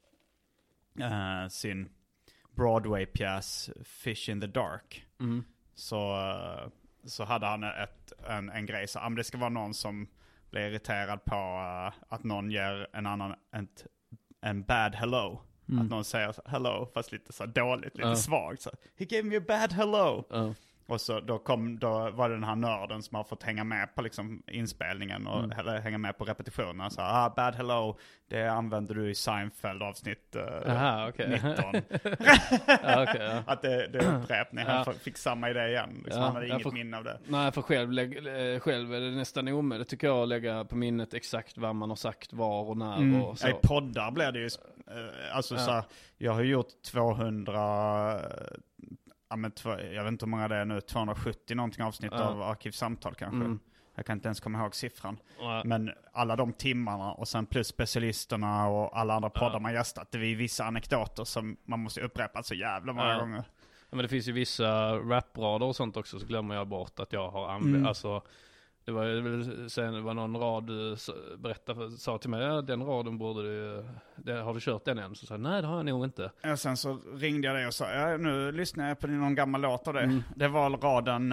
uh, sin Broadway-pjäs Fish in the Dark. Mm. Så, uh, så hade han ett, en, en grej så ah, men det ska vara någon som blir irriterad på uh, att någon ger en annan ett, en bad hello. Mm. Att någon säger så, hello fast lite så dåligt, lite Ja. svagt. Så, he gave me a bad hello. Ja. Och så då, kom, då var det den här nörden som har fått hänga med på liksom inspelningen och Mm. eller hänga med på repetitionerna. Så ah, bad hello, det använder du i Seinfeld avsnitt uh, Aha, okej. nitton. Ja, okej, ja. Att det, det är upprepning. Han Ja. fick samma idé igen. Liksom, Ja, han hade jag inget får- minne av det. Nej, för själv, lägg, eh, själv är det nästan omöjligt tycker jag att lägga på minnet exakt vad man har sagt var och när Mm. och så. I poddar blir det ju, uh, alltså Ja. så här, jag har gjort tvåhundra, uh, ja, men två, jag vet inte hur många det är nu, tvåhundrasjuttio någonting avsnitt Ja. av Arkivsamtal kanske. Mm. Jag kan inte ens komma ihåg siffran. Ja. Men alla de timmarna och sen plus specialisterna och alla andra poddar Ja. man gästat. Det är vissa anekdoter som man måste upprepa så jävla många Ja. gånger. Ja, men det finns ju vissa raprader och sånt också, så glömmer jag bort att jag har använt, Mm. alltså det var ju sen det var någon rad du s- berättade, sa till mig, ja, den raden borde du, det, har du kört den än? Så sa jag, nej det har jag nog inte. Och sen så ringde jag dig och sa, ja, nu lyssnar jag på någon gammal låt av det. Mm. Det var raden,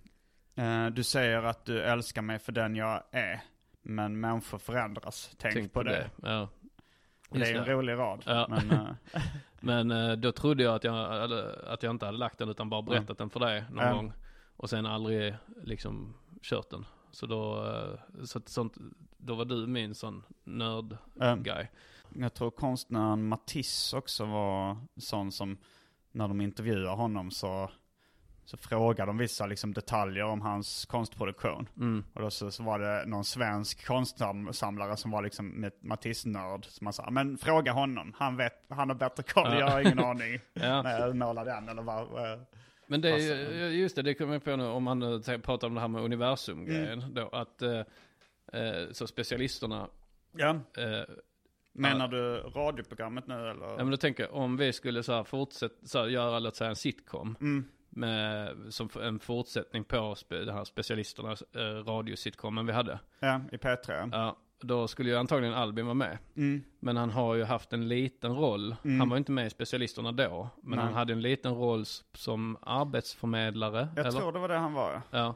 eh, du säger att du älskar mig för den jag är. Men människor förändras. Tänk, på, det. Ja. Det är ju en Just det. rolig rad. Ja. Men, eh, Men eh, då trodde jag att jag, hade, att jag inte hade lagt den utan bara berättat den för dig någon Ja. gång. Och sen aldrig liksom kört den. Så då, eh, så att sånt, då var du min sån nörd-guy. jag tror konstnären Matisse också var sån som, när de intervjuar honom så, så frågar de vissa liksom detaljer om hans konstproduktion. Mm. Och då så, så var det någon svensk konstsamlare som var liksom med Matisse-nörd. Som man sa, men fråga honom, han vet, han har bättre koll, Ja. jag har ingen aning. Ja. När jag målar den eller vad. vad- Men det är ju, Alltså- just det, det kommer jag på nu om man eh, t- pratar om det här med universum-grejen. Mm. Då, att eh, eh, så specialisterna, Ja. eh, Menar du radioprogrammet nu eller? ja, men då tänker jag, om vi skulle så här fortsätta, så här, göra låt säga en sitcom. Mm. Med, som f- en fortsättning på spe, den här specialisternas eh, radiositcomen vi hade. Ja, i P tre. Ja, då skulle ju antagligen Albin vara med. Mm. Men han har ju haft en liten roll. Mm. Han var inte med i specialisterna då. Men Nej. han hade en liten roll s- som arbetsförmedlare. Jag eller? tror det var det han var. Ja.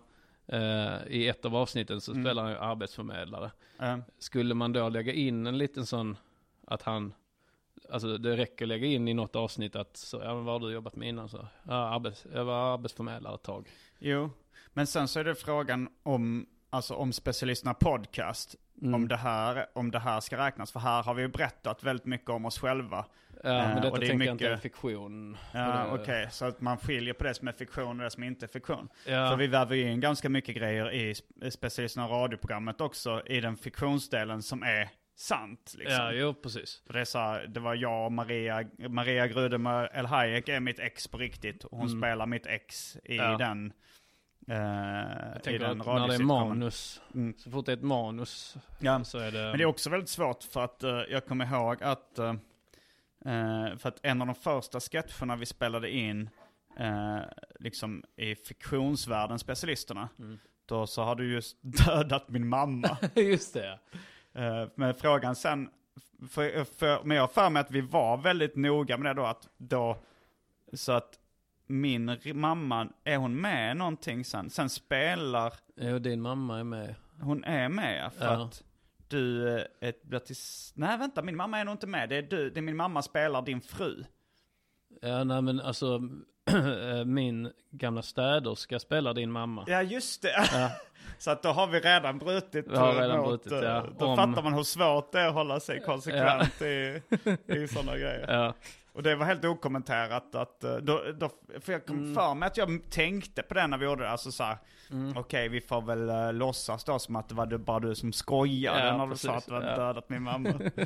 Uh, I ett av avsnitten så mm. spelar han ju arbetsförmedlare. Mm. Skulle man då lägga in en liten sån att han, alltså det räcker att lägga in i något avsnitt att så, ja, men vad har du jobbat med innan? Så, ja, arbets, jag var arbetsförmedlare ett tag. Jo, men sen så är det frågan om, alltså om specialisterna podcast, mm. om, det här, om det här ska räknas. För här har vi ju berättat väldigt mycket om oss själva. Ja, men detta och det är tänker mycket... jag inte är fiktion. Ja, okej. Okay. Så att man skiljer på det som är fiktion och det som inte är fiktion. Ja. För vi väver ju in ganska mycket grejer i specialisterna radioprogrammet också, i den fiktionsdelen som är sant. Liksom. Ja, jo, precis. För det, är så här, det var jag och Maria, Maria Grudemar El Hayek är mitt ex på riktigt. Och hon mm. spelar mitt ex i ja. den eh, Jag tänker i den att när det är manus, mm. så fort det är ett manus ja. så är det... Men det är också väldigt svårt för att uh, jag kommer ihåg att uh, Uh, för att en av de första sketcherna vi spelade in uh, liksom i fiktionsvärlden, specialisterna, mm. då så har du just dödat min mamma. Just det. Uh, men frågan sen, för, för, men jag har för mig att vi var väldigt noga med det då, att då, så att min mamma, är hon med någonting sen? Sen spelar... Ja, din mamma är med. Hon är med för ja. att du ett, blir till... Nej, vänta, min mamma är nog inte med. Det är du, det är min mamma spelar din fru. Ja, nej men alltså min gamla städerska spelar din mamma. Ja, just det. Ja. Så att då har vi redan brutit. Vi har redan mot, brutit, ja. Då Om... fattar man hur svårt det är att hålla sig konsekvent ja. i, i sådana grejer. Ja. Och det var helt okommenterat att då, då, för jag kom mm. för mig att jag tänkte på det när vi gjorde det, alltså så här, mm. okej, okay, vi får väl uh, låtsas då som att det var du, bara du som skojade ja, när du sa att du hade ja. dödat min mamma.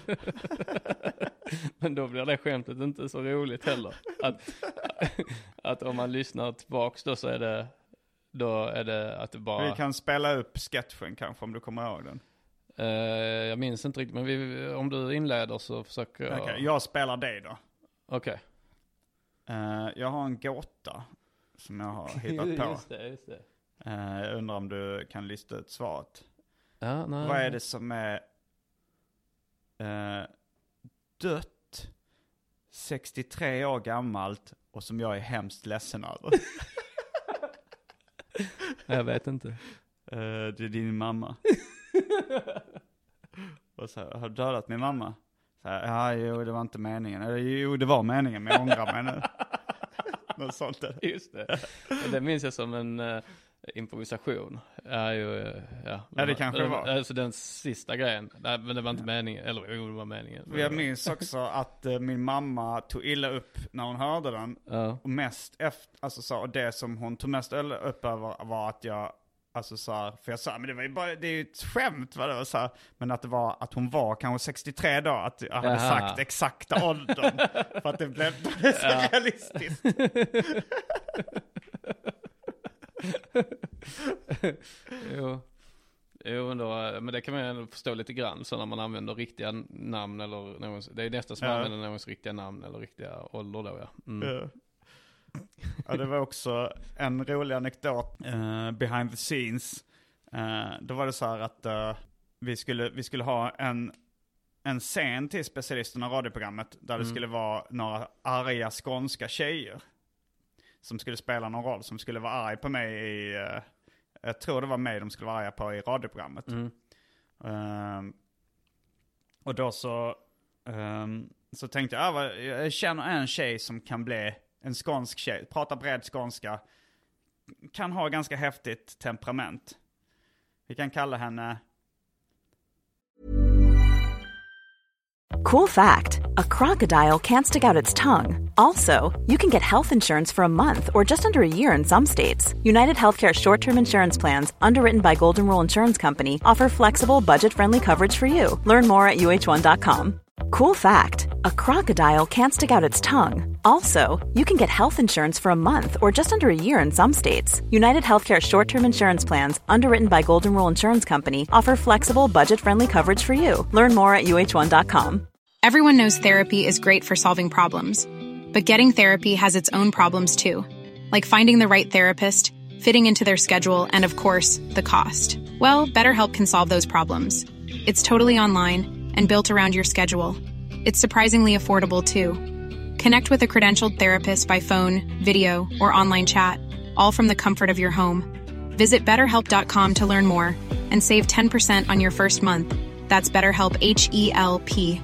Men då blir det skämtet inte så roligt heller. Att, att om man lyssnar tillbaks då så är det, då är det att det bara... Vi kan spela upp sketchen kanske om du kommer ihåg den. Uh, jag minns inte riktigt, men vi, om du inleder så försöker jag... Okay, jag spelar dig då. Okej. Okay. Uh, jag har en gåta som jag har hittat på. Just det, just det. Uh, jag undrar om du kan lista ut svaret. Ja, nej. Vad är det som är uh, dött, sextiotre år gammalt och som jag är hemskt ledsen över? Jag vet inte. Uh, det är din mamma. Och så här, har du dödat min mamma? Så här, ja, jo, det var inte meningen. Eller, jo, det var meningen, men jag ångrar mig nu. Något sånt där. Just det. Det minns jag som en uh, improvisation. Ja, ju, uh, ja. ja, det kanske det var. Alltså den sista grejen. Nej, men det var inte ja. meningen. Eller jo, det var meningen. Jag minns också att uh, min mamma tog illa upp när hon hörde den. Ja. Och mest efter, alltså så, och det som hon tog mest illa upp över var att jag, alltså så här, för jag sa, men det var ju bara, det är ju ett skämt vad det var så här, men att det var, att hon var kanske sextiotre då, att jag hade Jaha. sagt exakta åldern, för att det blev, det blev så ja. realistiskt. jo. Jo, men, då, men det kan man ju förstå lite grann, så när man använder riktiga namn eller någons, det är nästan som ja. använder någons riktiga namn eller riktiga ålder då, ja. Mm. Ja. Ja, det var också en rolig anekdot uh, behind the scenes. Uh, då var det så här att uh, vi, skulle, vi skulle ha en, en scen till specialisterna radioprogrammet där mm. det skulle vara några arga skånska tjejer som skulle spela någon roll, som skulle vara arg på mig i, uh, jag tror det var mig de skulle vara arga på i radioprogrammet. Mm. Uh, och då så, um, så tänkte jag, ah, jag känner en tjej som kan bli en skånsk tjej, pratar bred skånska, kan ha ganska häftigt temperament. Vi kan kalla henne... Cool fact, a crocodile can't stick out its tongue. Also, you can get health insurance for a month or just under a year in some states. United Healthcare short-term insurance plans, underwritten by Golden Rule Insurance Company, offer flexible, budget-friendly coverage for you. Learn more at U H one dot com. Cool fact, a crocodile can't stick out its tongue. Also, you can get health insurance for a month or just under a year in some states. United Healthcare short-term insurance plans, underwritten by Golden Rule Insurance Company, offer flexible, budget-friendly coverage for you. Learn more at U H one dot com. Everyone knows therapy is great for solving problems. But getting therapy has its own problems too. Like finding the right therapist, fitting into their schedule, and of course, the cost. Well, BetterHelp can solve those problems. It's totally online and built around your schedule. It's surprisingly affordable, too. Connect with a credentialed therapist by phone, video, or online chat, all from the comfort of your home. Visit better help dot com to learn more and save ten percent on your first month. That's BetterHelp, H E L P.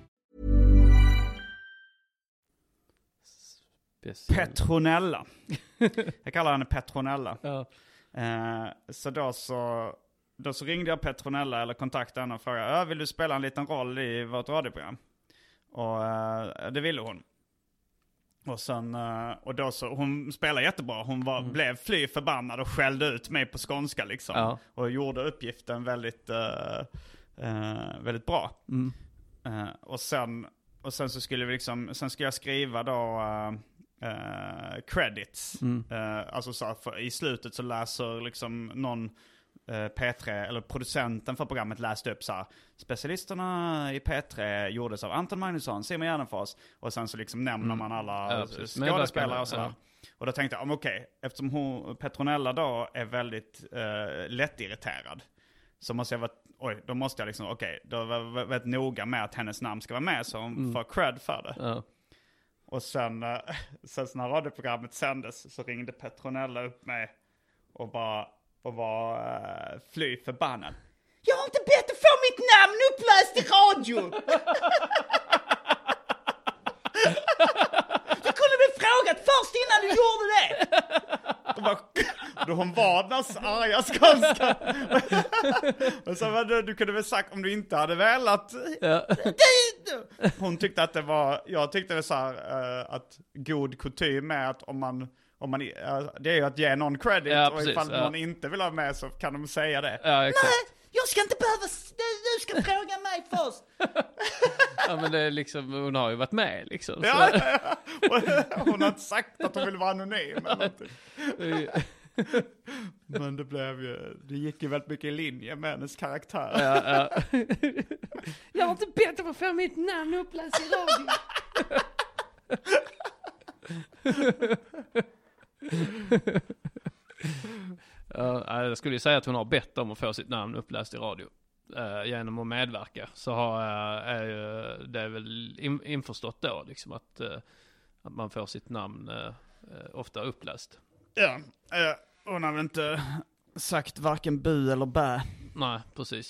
Petronella. Jag kallar henne Petronella. Ja. Eh, så då så då så ringde jag Petronella eller kontaktade henne och frågade, vill du spela en liten roll i vårt radioprogram? Och eh, det ville hon. Och sen eh, och då så hon spelade jättebra. Hon var, mm. blev fly förbannad och skällde ut mig på skånska liksom. Ja. Och gjorde uppgiften väldigt eh, eh, väldigt bra. Mm. Eh, och sen och sen så skulle vi liksom sen skulle jag skriva då uh, uh, credits. Mm. Uh, alltså så för i slutet så läser liksom någon uh, P tre eller producenten för programmet läste upp så här: specialisterna i P tre gjordes av Anton Magnusson, Simon Gärdenfors, och sen så liksom nämner mm. man alla ja, skådespelare och så där. Och då tänkte jag, okej, okay, eftersom hon, Petronella då är väldigt uh, lättirriterad, så måste jag vara, oj, då måste jag liksom, okej, okay, då var jag väldigt noga med att hennes namn ska vara med, så hon mm. får cred för det. Ja. Och sen, uh, sen när radioprogrammet sändes så ringde Petronella upp mig och bara, och var uh, fly förbannad. Jag har inte bett att få mitt namn uppläst i radio! Jag kunde väl frågat först innan du gjorde det! Bara, då hon varnas arga skånska. Och så, du, du kunde väl sagt om du inte hade velat. Ja. Hon tyckte att det var, jag tyckte det var så här, uh, att god kutym är att om man, om man uh, det är ju att ge någon credit, ja, och ifall ja. någon inte vill ha med så kan de säga det. Ja, nej, jag ska inte behöva, du ska fråga mig först. Ja, men det är liksom, hon har ju varit med liksom. Så. Ja, ja, ja. Hon har inte sagt att hon vill vara anonym eller någonting. Men det blev ju, det gick ju väldigt mycket i linje med hennes karaktär. Ja, ja. Jag har inte bett om att få mitt namn uppläst i radio. Ja, jag skulle ju säga att hon har bett om att få sitt namn uppläst i radio uh, genom att medverka. Så har, uh, är ju, det är väl in, införstått då liksom att, uh, att man får sitt namn uh, uh, ofta uppläst. Ja, uh, hon har väl inte sagt varken bu eller bä. Nej, precis.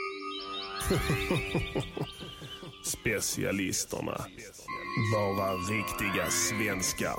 Specialisterna. Bara riktiga svenskar.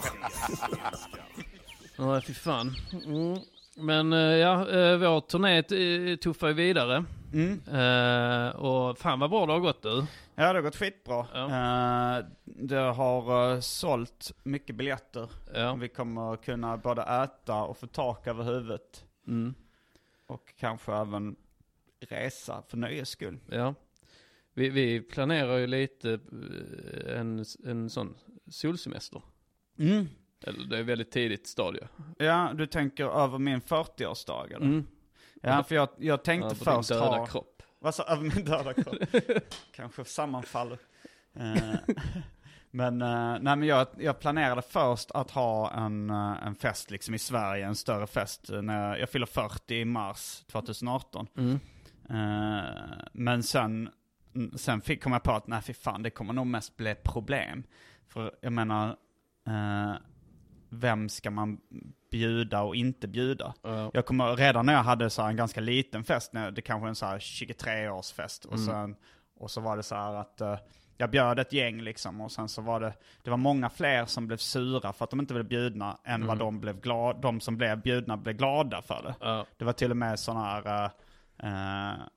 Ja, fy fan. Mm. Men ja, vår turné tuffar ju vidare. Mm. Uh, och fan vad bra det har gått du. Ja, det har gått skitbra. Ja. Uh, det har uh, sålt mycket biljetter. Ja. Vi kommer kunna både äta och få tak över huvudet. Mm. Och kanske även resa för nöjes skull. Ja. Vi, vi planerar ju lite en, en sån solsemester. Mm. Eller det är väldigt tidigt stadie. Ja, du tänker över min fyrtioårsdag eller? Mm. Ja, för jag, jag tänkte ja, först döda ha... kropp. Vad sa, över min döda kropp? Kanske sammanfaller. uh, men uh, nej, men jag, jag planerade först att ha en, uh, en fest liksom i Sverige, en större fest. När jag, jag fyller fyrtio i mars tjugoarton. Mm. Uh, men sen, sen fick, kom jag på att nej, fy fan, det kommer nog mest bli ett problem. För jag menar... Uh, vem ska man bjuda och inte bjuda? Uh. Jag kommer redan när jag hade så här en ganska liten fest, när det kanske en så här tjugotre-årsfest och, mm. sen, och så var det så här att uh, jag bjöd ett gäng liksom, och sen så var det det var många fler som blev sura för att de inte blev bjudna än mm. vad de blev glada, de som blev bjudna blev glada för det. Uh. Det var till och med såna här uh, uh,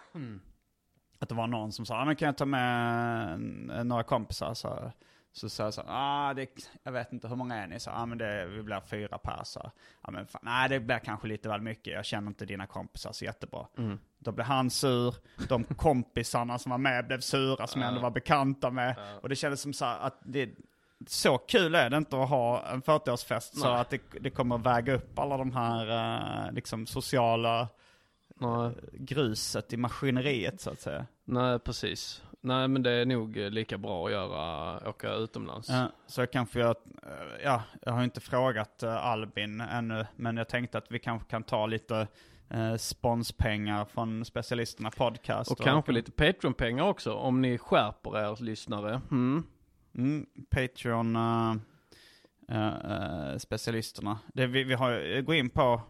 att det var någon som sa, men kan jag ta med några kompisar så här. Så sa jag så ah, det, jag vet inte hur många är ni? Så, ah, men det, vi blir fyra per. Så, ah, men fan, nej, det blir kanske lite väl mycket. Jag känner inte dina kompisar så jättebra. Mm. Då blev han sur. De kompisarna som var med blev sura, som jag ändå var bekanta med. Uh. Och det kändes som så att det, så kul är det inte att ha en fyrtioårsfest så att det, det kommer väga upp alla de här uh, liksom sociala uh, gruset i maskineriet så att säga. Nej, precis. Nej, men det är nog lika bra att göra, åka utomlands. Ja, så kanske jag, ja, jag har inte frågat uh, Albin ännu, men jag tänkte att vi kanske kan ta lite uh, sponspengar från specialisterna podcast. Och, och kanske och, lite Patreon-pengar också, om ni skärper er lyssnare. Mm. Mm, Patreon uh, uh, uh, specialisterna. Det, vi, vi har, gå in på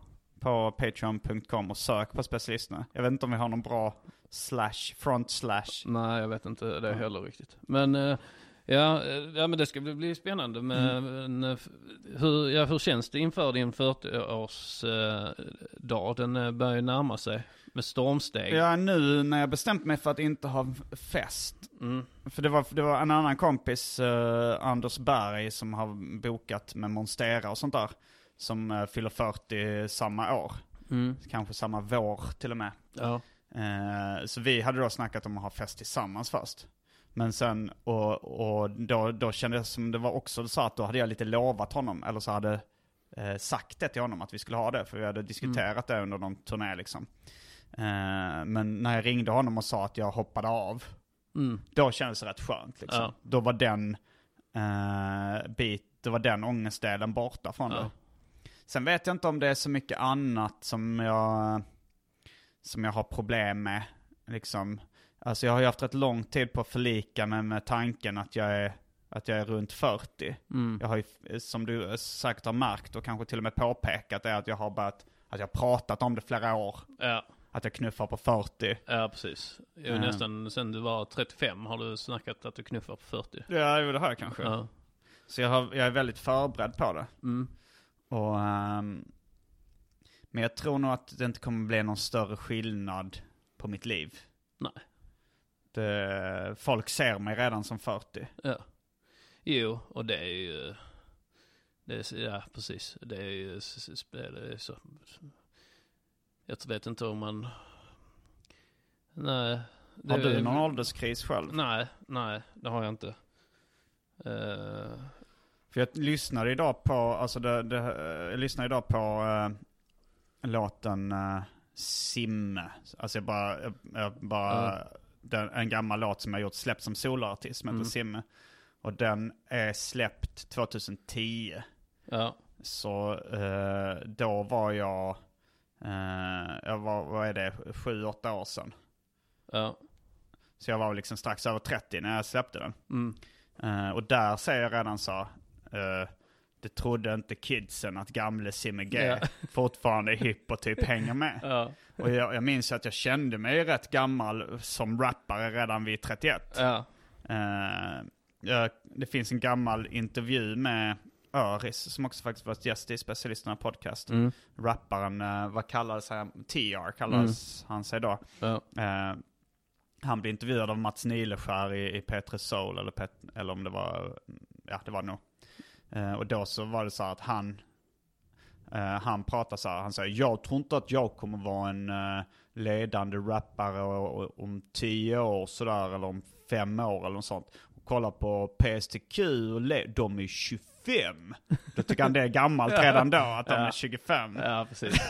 på patreon punkt com och sök på specialisterna. Jag vet inte om vi har någon bra slash, front slash. Nej, jag vet inte det heller riktigt. Men uh, ja, ja, men det ska bli, bli spännande. Med, mm. en, hur, ja, hur känns det inför din fyrtio-årsdag? Uh, Den uh, börjar ju närma sig med stormsteg. Ja, nu när jag bestämt mig för att inte ha fest. Mm. För det var, det var en annan kompis, uh, Anders Berg, som har bokat med Monstera och sånt där. Som uh, fyller fyrtio samma år. Mm. Kanske samma vår till och med. Ja. Uh, så vi hade då snackat om att ha fest tillsammans först. Men sen, och, och då, då kände jag som det var också så att då hade jag lite lovat honom. Eller så hade eh, sagt det till honom att vi skulle ha det. För vi hade diskuterat mm. det under någon turné liksom. Eh, men när jag ringde honom och sa att jag hoppade av. Mm. Då kändes det rätt skönt liksom. Ja. Då var den eh, bit, då var den ångestdelen borta från ja. det. Sen vet jag inte om det är så mycket annat som jag, som jag har problem med liksom. Alltså jag har ju haft rätt lång tid på att förlika mig med tanken att jag är, att jag är runt fyrtio. Mm. Jag har ju, som du säkert har märkt och kanske till och med påpekat, är att jag har börjat, att jag har pratat om det flera år. Ja. Att jag knuffar på fyrtio. Ja, precis. Jo, mm. Nästan sen du var trettiofem har du snackat att du knuffar på fyrtio. Ja, det har jag kanske. Ja. Så jag, har, jag är väldigt förberedd på det. Mm. Och, um, men jag tror nog att det inte kommer bli någon större skillnad på mitt liv. Nej. Det, folk ser mig redan som fyrtio. Ja. Jo, och det är ju... Det är, ja, precis. Det är ju det är så... Jag vet inte om man... Nej. Det, har du någon ålderskris själv? Nej, nej, det har jag inte. Uh... För jag lyssnade idag på... Alltså det, det, jag lyssnade idag på uh, låten uh, Simme. Alltså jag bara... Jag, jag bara uh. Den, en gammal låt som jag gjort släppt som soloartist som heter mm. Simme. Och den är släppt tjugohundratio. Ja. Så eh, då var jag, eh, jag var, vad är det, sju, åtta år sedan. Ja. Så jag var liksom strax över trettio när jag släppte den. Mm. Eh, och där säger jag redan så, eh, det trodde inte kidsen att gamle Simme G ja. fortfarande är hipp och typ hänger med. Ja. Och jag, jag minns att jag kände mig rätt gammal som rappare redan vid trettioett. Ja. Uh, jag, det finns en gammal intervju med Öris som också faktiskt var gäst i Specialisterna podcast. Mm. Rapparen, uh, vad kallades han? T R kallades mm. han sig då. Ja. Uh, han blev intervjuad av Mats Nileskär i, i Petre Soul, eller, Pet, eller om det var, ja det var nog. Uh, och då så var det så att han uh, han pratar så här, han säger, jag tror inte att jag kommer vara en uh, ledande rappare och, och, om tio år sådär, eller om fem år eller något sånt. Och kolla på P S T Q och le- de är tjugofem. Då tycker han det är gammalt redan då, att de ja. är tjugofem. Ja, precis.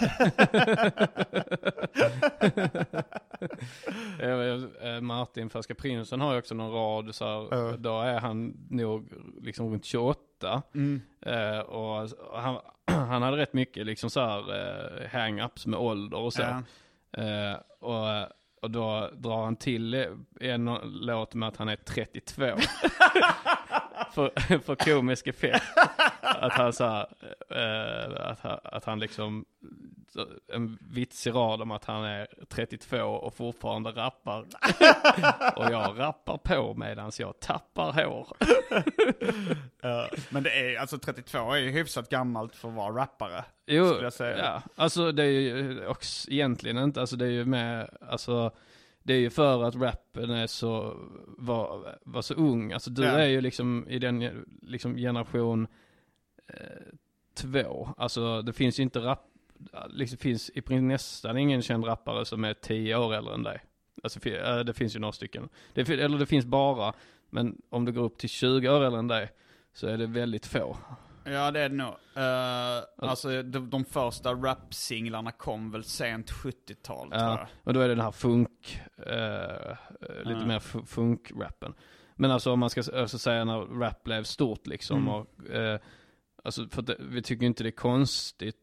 Martin Färska Prinsen har ju också någon rad så här, uh. då är han nog liksom runt tjugoåtta. Mm. Uh, och han, han hade rätt mycket liksom så här uh, hang-ups med ålder och så. Uh. Uh, och, och då drar han till en låt med att han är trettiotvå. för, för komisk effekt. Att han så här, uh, att, han, att han liksom en vits i rad om att han är trettiotvå och fortfarande rappar. Och jag rappar på medan jag tappar hår. uh, men det är, alltså trettiotvå är ju hyfsat gammalt för att vara rappare. Jo, skulle jag säga. Ja, alltså det är ju också egentligen inte, alltså det är ju med, alltså det är ju för att rappen är så, var, var så ung. Alltså du ja. är ju liksom i den liksom generation eh, två. Alltså det finns ju inte rap, liksom finns i princip nästan ingen känd rappare som är tio år äldre än dig. Alltså det finns ju några stycken. Det, eller det finns bara, men om du går upp till tjugo år äldre än dig så är det väldigt få. Ja, det är det nog. Uh, alltså de, de första rap-singlarna kom väl sent sjuttiotal. Ja, och då är det den här funk, uh, lite mm. mer f- funk-rappen. Men alltså om man ska alltså, säga när rap blev stort liksom. Mm. Och, uh, alltså, för det, vi tycker inte det är konstigt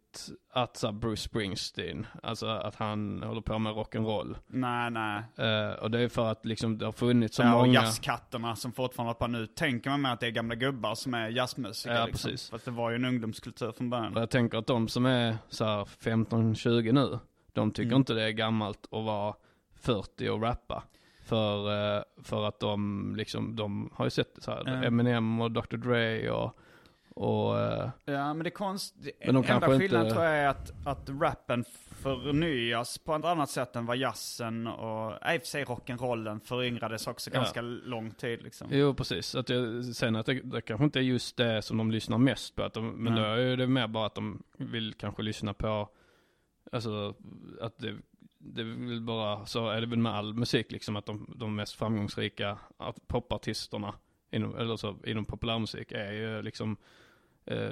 riktigt att så Bruce Springsteen, alltså att han håller på med rock'n'roll. Nej, nej. Uh, och det är för att liksom det har funnits så ja, många... och jazzkatterna som fortfarande på nu. Tänker man med att det är gamla gubbar som är jazzmusiker. Ja, liksom. precis. För att det var ju en ungdomskultur från början. Och jag tänker att de som är så här femton tjugo nu, de tycker mm. inte det är gammalt att vara fyrtio och rappa. För, uh, för att de liksom, de har ju sett så här, mm. Eminem och doktor Dre och... och uh, ja, men det är konstigt. Men de enda skillnaden inte... tror jag är att, att rappen förnyas på ett annat sätt än vad jazzen och i och för sig rock'n'rollen föryngrades också ja. ganska lång tid liksom. Jo, precis. Att jag, sen att det, det kanske inte är just det som de lyssnar mest på. Att de, men mm. då är det mer bara att de vill kanske lyssna på, alltså att det, det vill bara, så är det väl med all musik liksom, att de, de mest framgångsrika att popartisterna inom, eller så, inom populärmusik är ju liksom eh,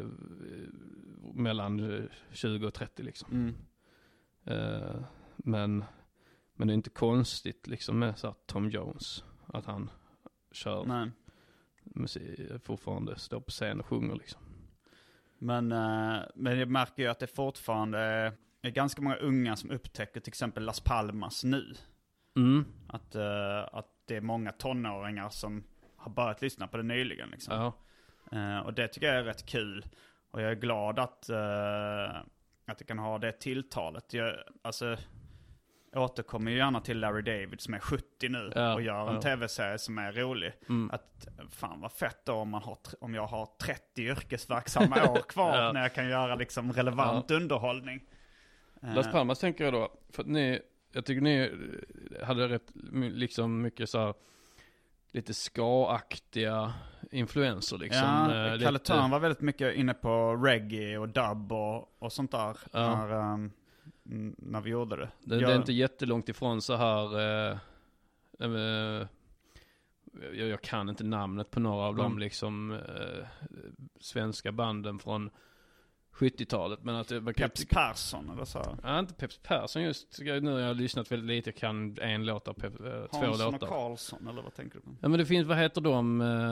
mellan tjugo och trettio liksom. Mm. Eh, men men det är inte konstigt liksom med så här Tom Jones att han kör Nej. musik, fortfarande står på scen och sjunger liksom. Men, eh, men jag märker ju att det fortfarande är ganska många unga som upptäcker till exempel Las Palmas nu. Mm. Att, eh, att det är många tonåringar som har börjat lyssna på det nyligen liksom. Ja. Uh, och det tycker jag är rätt kul. Och jag är glad att, uh, att jag kan ha det tilltalet. Jag, alltså, jag återkommer ju gärna till Larry David som är sjuttio nu ja, och gör en ja. tv-serie som är rolig. Mm. Att fan vad fett då om, man har, om jag har trettio yrkesverksamma år kvar ja. när jag kan göra liksom relevant ja. underhållning. Uh, Las Palmas tänker jag då, för att ni, jag tycker ni hade rätt liksom mycket så här, lite ska-aktiga influenser liksom. Ja, äh, Kalle Törn var väldigt mycket inne på reggae och dub och, och sånt där ja. när, um, när vi gjorde det. Det, jag, det är inte jättelångt ifrån så här eh, eh, jag, jag kan inte namnet på några av mm. de liksom eh, svenska banden från sjuttiotalet, men att man Peps Persson eller så. Ja, inte Peps Persson just. Nu har jag lyssnat väldigt lite. Jag kan en låt av Pep, äh, två låtar. Hansson och Karlsson eller vad tänker du på? Ja, men det finns, vad heter de? Äh,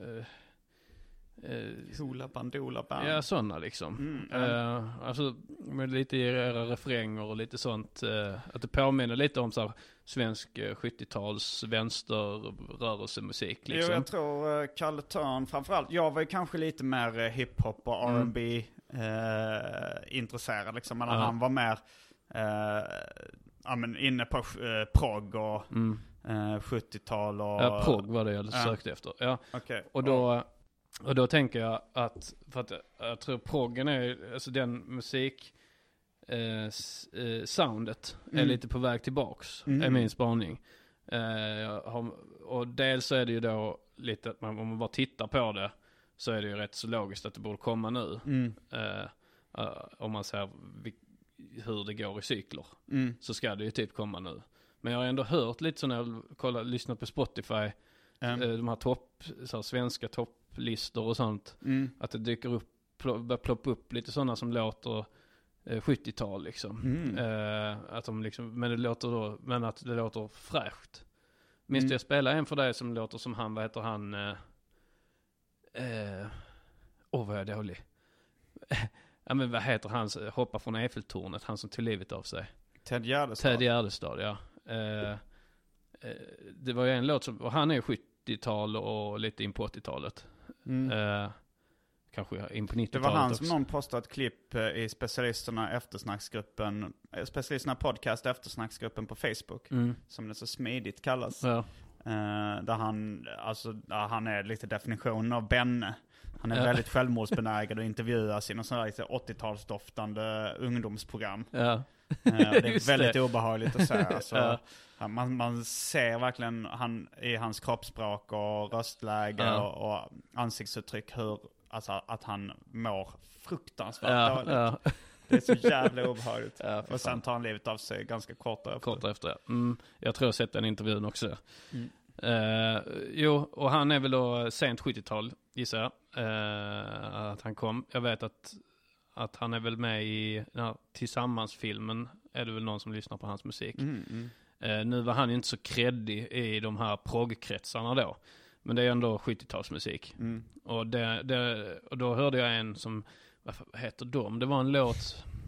äh, Hula Bandola Band. Ja, sådana liksom. Mm, äh, alltså med lite i era refränger och lite sånt. Äh, att det påminner lite om så här, svensk äh, sjuttio-tals vänsterrörelsemusik liksom. Jo, jag tror äh, Kalle Törn framförallt. Jag var ju kanske lite mer äh, hiphop och R and B mm. Uh, intresserad liksom, men ja. han var mer uh, ja, men inne på uh, prog och mm. uh, sjuttiotal och... Ja, prog var det jag ja. sökte efter. Ja. Okay. Och, då, och då tänker jag att, för att jag tror proggen är, alltså den musik uh, soundet mm. är lite på väg tillbaks, mm. är min spaning. Uh, jag har, och dels så är det ju då lite att man, om man bara tittar på det, så är det ju rätt så logiskt att det borde komma nu. Mm. Uh, uh, om man ser vi, hur det går i cykler. Mm. Så ska det ju typ komma nu. Men jag har ändå hört lite så när jag kollar, lyssnat på Spotify. Mm. Uh, de här topp, så här, svenska topplistor och sånt. Mm. Att det dyker upp, pl- börjar ploppa upp lite sådana som låter uh, sjuttiotal liksom. Mm. Uh, att de liksom. Men det låter då, men att det låter fräscht. Minst mm. jag spelar en för dig som låter som han, vad heter han... Uh, Åh, uh, oh, vad är jag dålig. Ja, men vad heter han, hoppa från Eiffeltornet, han som tog livet av sig? Ted Gärdestad. Ted Gärdestad, ja. Uh, uh, det var ju en låt som, och han är sjuttiotal och lite in på åttiotalet. Mm. Uh, kanske in på nittiotalet. Det var han också. som någon postade ett klipp i specialisterna eftersnacksgruppen, specialisterna podcast eftersnacksgruppen på Facebook, mm. som det så smidigt kallas. Ja. Uh, där han, alltså, där han är lite definitionen av Benne. Han är ja. väldigt självmordsbenägen och intervjuas i någon sån här åttiotalsdoftande ungdomsprogram. Ja. Uh, det är väldigt det. obehagligt att säga. Alltså, ja. man, man ser verkligen han, i hans kroppsspråk och röstläge ja. och, och ansiktsuttryck hur, alltså, att han mår fruktansvärt ja. dåligt. Ja. Det är så jävla obehagligt. Ja, och sen tar han livet av sig ganska kort efter. Kort efter, ja. Mm, jag tror jag har sett den intervjun också. Mm. Uh, jo, och han är väl då sent sjuttiotal, gissar jag. Uh, att han kom. Jag vet att, att han är väl med i ja, Tillsammans-filmen. Är det väl någon som lyssnar på hans musik. Mm, mm. Uh, nu var han ju inte så kreddig i de här proggkretsarna då. Men det är ändå sjuttiotalsmusik. Mm. Och, det, det, och då hörde jag en som, vad heter de? Det var en låt...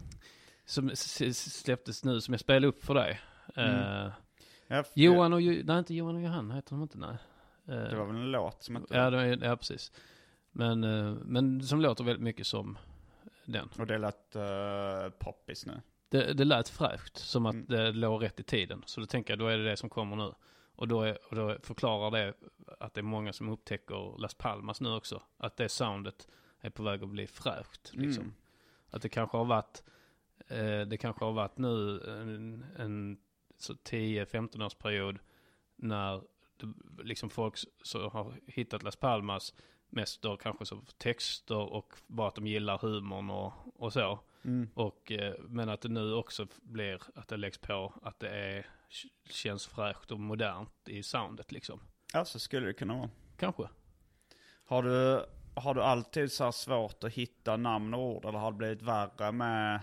som släpptes nu, som jag spelade upp för dig. Mm. Uh, ja, Johan och, nej inte Johan och Johan, heter de inte, nej. Uh, det var väl en låt som inte... Ja, det, ja precis. Men, uh, men som låter väldigt mycket som den. Och det lät uh, poppis nu. Det, det lät fräscht, som att mm. det låg rätt i tiden. Så då tänker jag, då är det det som kommer nu. Och då, är, och då förklarar det att det är många som upptäcker Las Palmas nu också. Att det soundet är på väg att bli fräscht. Liksom. Mm. Att det kanske har varit, eh, det kanske har varit nu en, en så tio femton års period när det, liksom folk så har hittat Las Palmas mest då kanske så texter och bara att de gillar humorn och, och så. Mm. Och, eh, men att det nu också blir att det läggs på att det är, känns fräscht och modernt i soundet liksom. Ja, så skulle det kunna vara. Kanske. Har du, har du alltid så här svårt att hitta namn och ord, eller har det blivit värre med...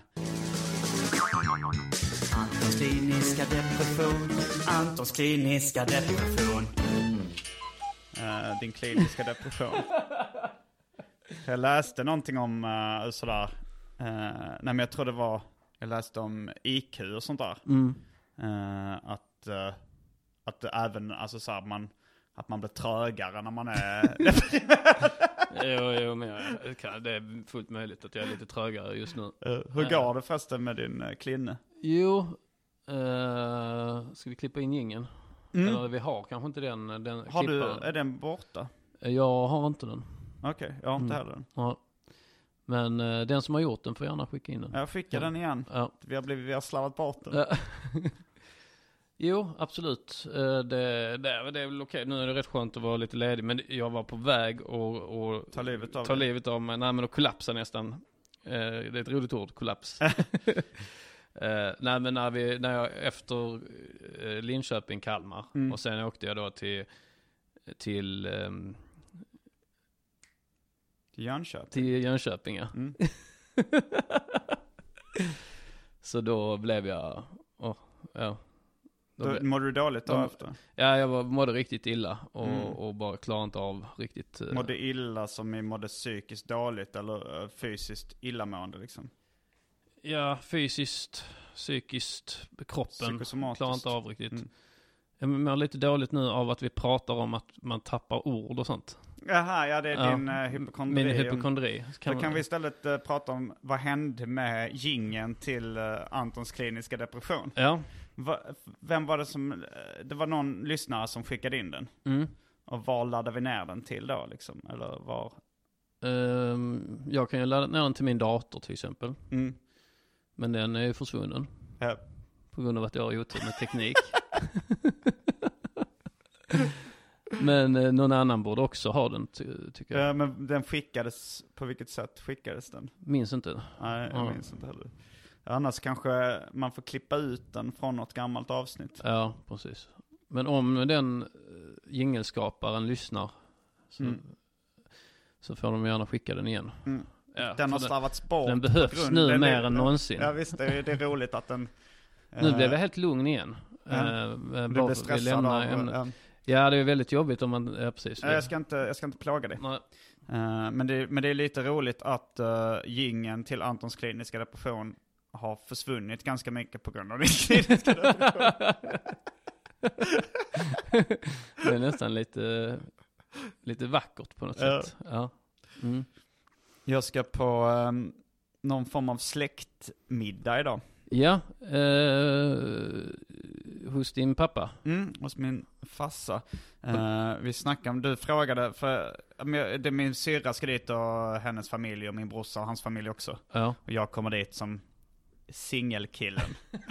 Antons kliniska depression, Antons kliniska depression. Uh, din kliniska depression. Jag läste någonting om uh, sådär... Uh, nej men jag tror det var, jag läste om I Q och sånt där. Mm. Uh, att, uh, att det även, alltså så här, man, att man blir trögare när man är deprimerad. jo, jo, men jag kan, det är fullt möjligt att jag är lite trögare just nu. Uh, hur går uh. det förresten med din uh, klinne? Jo, uh, ska vi klippa in jingeln? Mm. Eller vi har kanske inte den, den har du, är den borta? Jag har inte den. Okej, okay, jag har inte mm. heller den. Ja. Men uh, den som har gjort den får gärna skicka in den. Jag skickar ja. den igen. Ja. Vi har blivit, vi har slavat bort den. Ja. Jo, absolut. Uh, det, det, det är väl okej. Nu är det rätt skönt att vara lite ledig. Men jag var på väg och, och ta livet av ta livet av mig. Nej, men att kollapsa nästan. Uh, det är ett roligt ord, kollaps. uh, nej, men när, vi, när jag efter uh, Linköping, Kalmar. Mm. Och sen åkte jag då till... till um, Till Jönköping? Till Jönköping, ja. Mm. Så då blev jag... Oh, ja. Då då mådde du dåligt då, då efter? Ja, jag var, mådde riktigt illa. Och, mm. och bara klarade inte av riktigt... Uh, mådde illa som i mådde psykiskt dåligt eller uh, fysiskt illamående liksom? Ja, fysiskt, psykiskt, kroppen. Klarade inte av riktigt. Mm. Jag mår lite dåligt nu av att vi pratar om att man tappar ord och sånt. Jaha, ja det är ja, din uh, hypokondri. Min hypokondri. Kan Då man... kan vi istället uh, prata om vad hände med jingeln till uh, Antons kliniska depression. Ja. Va, vem var det som... Uh, det var någon lyssnare som skickade in den. Mm. Och var laddade vi ner den till då liksom? Eller var... Um, jag kan ju ladda ner den till min dator till exempel. Mm. Men den är ju försvunnen. Ja. På grund av att jag har gjort det med teknik. Men eh, någon annan borde också ha den, ty- tycker jag. Ja, men den skickades, på vilket sätt skickades den? Minns inte. Nej, jag ja. minns inte heller. Annars kanske man får klippa ut den från något gammalt avsnitt. Ja, precis. Men om den uh, jingelskaparen lyssnar så, mm. så får de gärna skicka den igen. Mm. Ja, den har slavats bort. Den behövs nu den mer är, än någonsin. Ja visst, det är, det är roligt att den... Nu blev jag helt lugn igen. Ja. Uh, du blev stressad av... En, ja, det är väldigt jobbigt om man... Ja, precis. Jag ska inte, jag ska inte plåga dig. Uh, men, det, men det är lite roligt att uh, jingeln till Antons kliniska depression har försvunnit ganska mycket på grund av din kliniska depression. Det är nästan lite, lite vackert på något uh. sätt. Ja. Mm. Jag ska på um, någon form av släktmiddag idag. Ja, eh, hos din pappa. Mm, hos min farsa. Eh, vi snackade om, du frågade, för det är min syrra ska dit och hennes familj och min brorsa och hans familj också. Ja. Och jag kommer dit som singelkillen.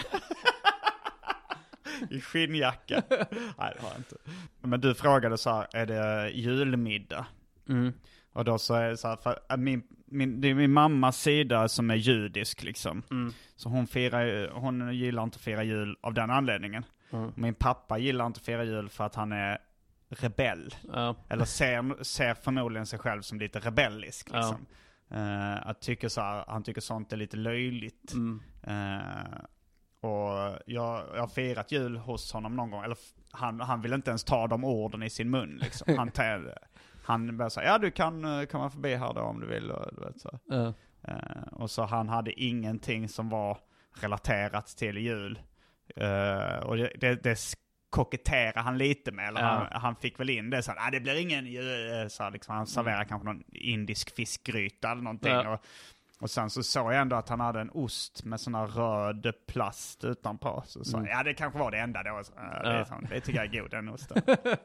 I skinnjacka. Nej, det har jag inte. Men du frågade så här, är det julmiddag? Mm. Och då så är det så här, för min, min, det är min mammas sida som är judisk liksom. Mm. Så hon, firar, hon gillar inte att fira jul av den anledningen. Mm. Min pappa gillar inte att fira jul för att han är rebell. Ja. Eller ser, ser förmodligen sig själv som lite rebellisk liksom. Ja. Uh, att tycker så här, han tycker sånt är lite löjligt. Mm. Uh, och jag, jag har firat jul hos honom någon gång. Eller han, han vill inte ens ta de orden i sin mun liksom. Han tar... Han började säga, ja du kan komma förbi här då om du vill. Och, du vet, så. Uh. Uh, och så han hade ingenting som var relaterat till jul. Uh, och det, det, det koketterar han lite med. Eller ja. han, han fick väl in det. Så han, ah, det blir ingen jul. Så liksom, han serverar mm. kanske någon indisk fiskgryta eller någonting. Ja. Och, och sen så såg jag ändå att han hade en ost med sån här röd plast utanpå. Så sa mm. ja, det kanske var det enda då. Så, ja. det, är sån, det tycker jag är god, den osten.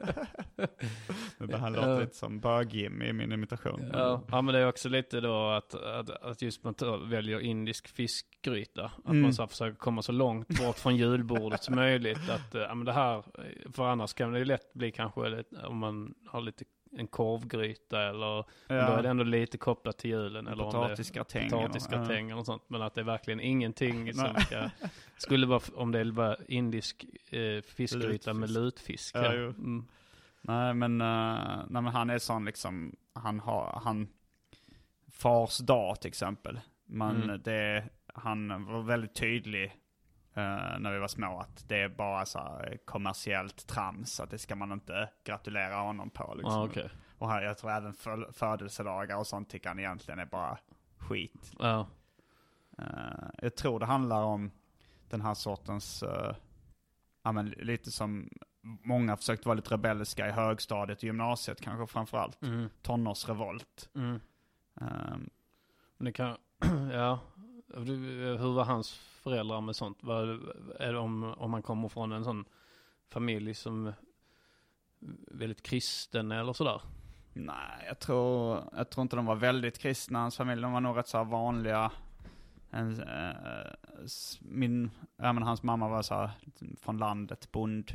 Det här låter uh. lite som bög-Jim i min imitation. Ja. ja, men det är också lite då att, att, att just man väljer indisk fiskgryta. Att mm. man så försöker komma så långt bort från julbordet som möjligt. Att, ja, men det här, för annars kan det ju lätt bli kanske lite, om man har lite en korvgryta eller ja. Då är det ändå lite kopplat till julen eller potatisgratäng potatisgratäng eller något sånt, men att det är verkligen ingenting som ska, skulle vara om det var indisk eh, fiskgryta med lutfisk. Ja, ja. Mm. Nej men uh, nej men han är sån liksom han har han fars dag till exempel. Man mm. det han var väldigt tydlig uh, när vi var små att det är bara så här kommersiellt trams, att det ska man inte gratulera honom på liksom. Ah, okay. Och här, jag tror även för, födelsedagar och sånt tycker han egentligen är bara skit. Ja. Uh, jag tror det handlar om den här sortens uh, ja men lite som många försökt vara lite rebelliska i högstadiet och gymnasiet kanske framförallt. Mm. Tonårsrevolt. Mm. Um, Men det kan, ja, hur var hans föräldrar med sånt? Var, är det om, om man kommer från en sån familj som är väldigt kristen eller sådär? Nej, jag tror, jag tror inte de var väldigt kristna. Hans familj, de var nog rätt så här vanliga. En, äh, min, ja, men hans mamma var så här, från landet, bond.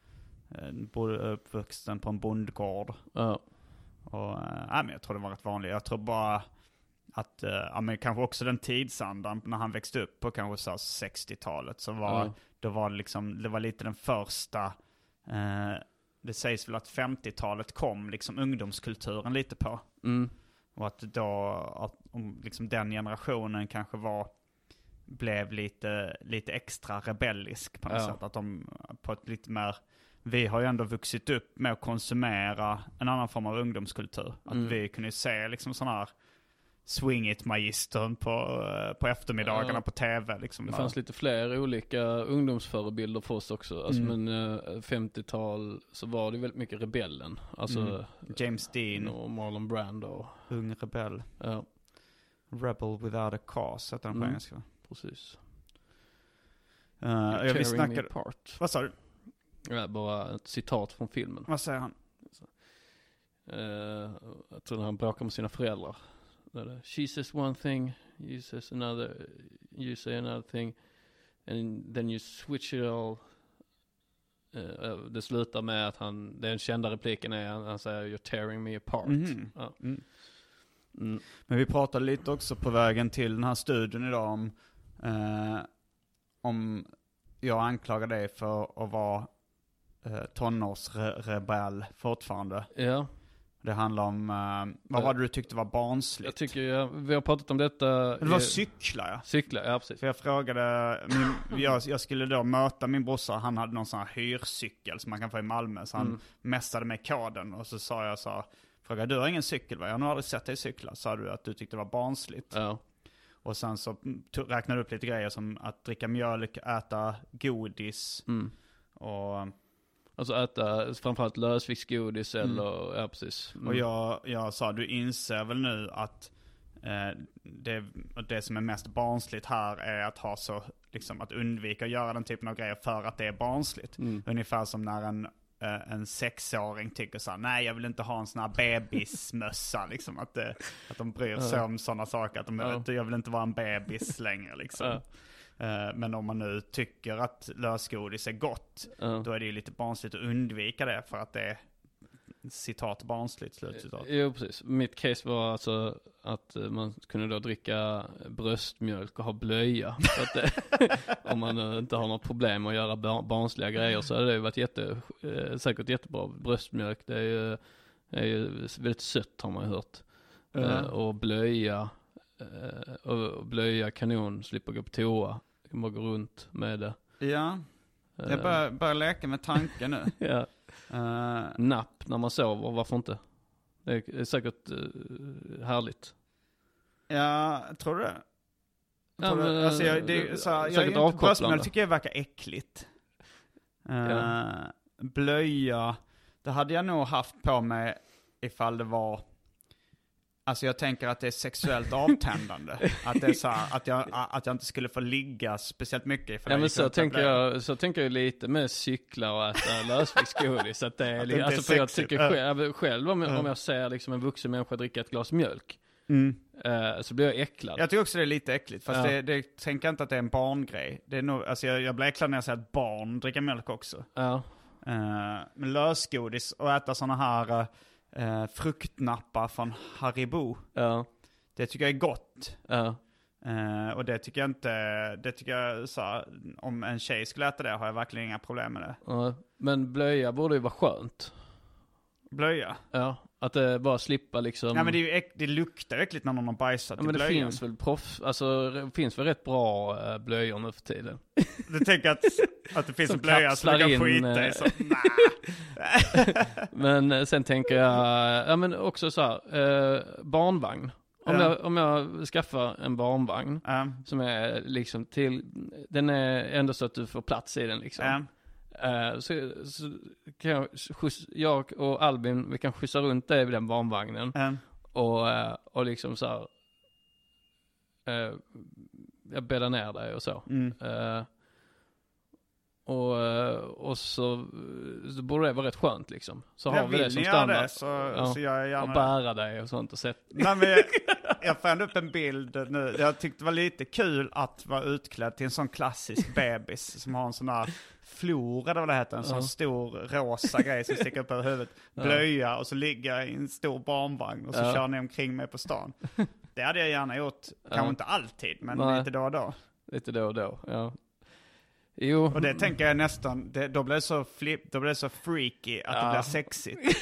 Uppvuxen på en bondgård. Ja. Och äh, men jag tror det var rätt vanligt. Jag tror bara att äh, ja, men kanske också den tidsandan när han växte upp på kanske så sextiotalet så var mm. då var det liksom det var lite den första äh, det sägs väl att femtiotalet kom liksom ungdomskulturen lite på. Mm. Och att då att om liksom den generationen kanske var blev lite lite extra rebellisk på något ja. sätt, att de på ett lite mer. Vi har ju ändå vuxit upp med att konsumera en annan form av ungdomskultur. Att mm. vi kunde se liksom sån här swing it magistern på, på eftermiddagarna ja. På tv. Liksom det där. fanns lite fler olika ungdomsförebilder för oss också. Alltså mm. men äh, femtiotal så var det väldigt mycket rebellen. Alltså mm. James Dean och Marlon Brando. Ung rebell. Ja. Rebel without a cause heter den på mm. engelska. Precis. Uh, jag vill snacka. Vad sa du? Ja, bara ett citat från filmen. Vad säger han? Uh, jag tror han bråkar med sina föräldrar. She says one thing, you says another, you say another thing, and then you switch it all. Uh, det slutar med att han, den kända repliken är han, han säger you're tearing me apart. Mm. Ja. Mm. Mm. Men vi pratade lite också på vägen till den här studien idag om uh, om jag anklagar dig för att vara uh, tonårsrebell fortfarande. Ja. Det handlar om, uh, vad var det du tyckte var barnsligt? Jag tycker, jag, vi har pratat om detta. Det var cykla, ja. Cykla, ja precis. För jag frågade, min, jag, jag skulle då möta min brorsa, han hade någon sån här hyrcykel som man kan få i Malmö. Så han mm. mässade med koden och så sa jag så här, frågade du har ingen cykel va? Jag har nog aldrig sett dig cykla. Sa du att du tyckte det var barnsligt. Ja. Och sen så räknade du upp lite grejer som att dricka mjölk, äta godis mm. och... Alltså äta framförallt lösviktsgodis eller, mm. ja precis. Mm. Och jag, jag sa, du inser väl nu att eh, det, det som är mest barnsligt här är att ha så, liksom att undvika att göra den typen av grejer för att det är barnsligt. Mm. Ungefär som när en, eh, en sexåring tycker så här, nej jag vill inte ha en sån här bebismössa, liksom att, eh, att de bryr sig om sådana saker, att de, ja. jag vill inte vara en bebis längre liksom. Ja. Men om man nu tycker att lösgodis är gott, uh. då är det ju lite barnsligt att undvika det för att det är citat barnsligt, slutcitat. Jo, precis. Mitt case var alltså att man kunde då dricka bröstmjölk och ha blöja. Så att det, om man inte har något problem att göra barnsliga grejer så hade det varit jätte, säkert jättebra. Bröstmjölk, det är ju, är ju väldigt sött har man ju hört. Uh. Och blöja, och blöja kanon, slipper gå på toa. Jag kan bara gå runt med det. Ja, jag börjar, börjar leka med tanken nu. Ja. Uh, Napp när man sover, varför inte? Det är säkert uh, härligt. Ja, tror du det? Ja, men, alltså, jag, det, är så, jag, säkert jag, avkopplande. bröstmjölk tycker jag verkar äckligt. Uh, Ja. Blöja, det hade jag nog haft på mig ifall det var... Alltså jag tänker att det är sexuellt avtändande. Att det är så här, att jag, att jag inte skulle få ligga speciellt mycket ifall Ja, jag men gick så runt tänker, och jag, så tänker jag lite med cyklar och äta lösviktsgodis. Att det är, Att det li- inte är alltså för jag sexigt. tycker själv, själv om, jag, om jag ser liksom en vuxen människa dricka ett glas mjölk. Mm. eh, så blir jag äcklad. Jag tycker också det är lite äckligt, fast Ja. det, det tänker jag inte att det är en barngrej. Det är nog, alltså jag, jag blir äcklad när jag säger att barn dricker mjölk också. Ja. Uh, men lösgodis och äta såna här uh, fruktnappar från Haribo. Ja. Det tycker jag är gott. Ja. Uh, och det tycker jag inte, det tycker jag så här, om en tjej skulle äta det har jag verkligen inga problem med det. Ja. Men blöja borde ju vara skönt. Blöja? Ja. Att det bara slippa liksom... Nej men det, är ju äck, det luktar äckligt när någon har bajsat Ja, i men det blöjan. finns väl proffs, alltså det finns väl rätt bra äh, blöjor nu för tiden. Du tänker att, att det finns Som en blöja som du kan kapslar skita in, i? Så, eh. Men eh, sen tänker jag, ja men också så här, eh, barnvagn. Om, Ja. jag, om jag skaffar en barnvagn Ja. som är liksom till, den är ändå så att du får plats i den liksom. Ja. Eh, så, så kan jag, skjuts, jag och Albin, vi kan skjutsa runt det i den barnvagnen. Ja. Och, eh, och liksom så här, eh, jag bäddar ner dig och så. Mm. Eh, och, eh, och så, så borde det vara rätt skönt liksom. Så Jag har vi det vill som ni göra standard. det, så- så gör jag gärna och det. bära dig och sånt och sett. Nej, men jag, jag fann upp en bild nu. Jag tyckte det var lite kul att vara utklädd till en sån klassisk bebis som har en sån här flor eller vad det heter. En sån Ja. stor rosa grej som sticker upp över huvudet. Ja. Blöja och så ligger jag i en stor barnvagn och så Ja. kör ni omkring mig på stan. Det hade jag gärna gjort. Kanske Ja. inte alltid, men Nej. lite då och då. Lite då och då, ja. Jo. Och det tänker jag nästan, det, då blir det så flip, då blir det så freaky att det Ja. blir sexigt.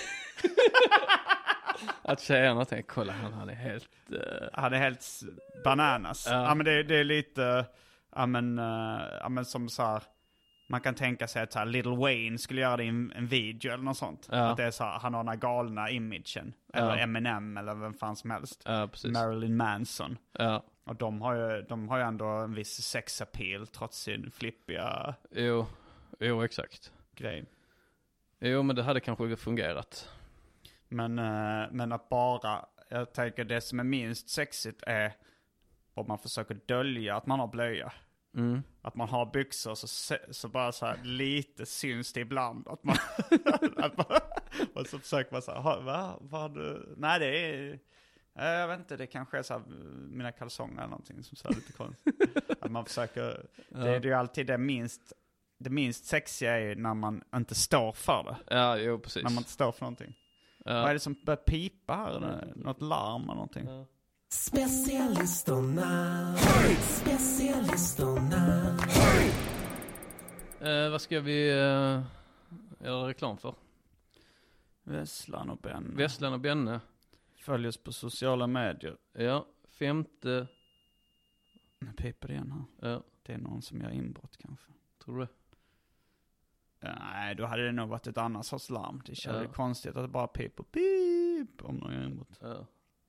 Att tjejerna tänker, kolla han, han är helt... Uh... Han är helt s- bananas. Ja. Ja, men det, det är lite, ja men, uh, ja men som så här, man kan tänka sig att så här, Lil Wayne skulle göra det i en, en video eller något sånt. Ja. Att det är så här, han har den här galna imagen. Ja. Eller Eminem eller vem fan som helst. Ja, precis. Marilyn Manson. Ja. Och de har ju, de har ju ändå en viss sexappeal trots sin flippiga Jo, jo exakt. grej. Jo, men det hade kanske fungerat. Men, uh, men att bara, jag tänker det som är minst sexigt är om man försöker dölja att man har blöja. Mm. Att man har byxor så, se- så bara så här lite syns det ibland. Att man, att man, och så försöker man så här, "Ha, va, vad har du? Nej det är, eh, jag vet inte, det kanske är så här, mina kalsonger eller någonting som så här lite konstigt. Att man försöker, Ja. det, det är ju alltid det minst, det minst sexiga är ju när man inte står för det. Ja, jo precis. När man inte står för någonting. Ja. Vad är det som börjar pipa här? Eller något larm eller någonting? Ja. Specialisterna, specialisterna. Eh, vad ska vi eh, göra reklam för? Vesslan och Benne. Vesslan och Benne. Följ oss på sociala medier. Ja, femte... Nu pipar det igen här. Ja. Det är någon som gör inbrott kanske. Tror du? Nej, då hade det nog varit ett annat sorts larm. Det känns Ja. ju konstigt att det bara pipar pip om någon gör inbrott. Ja.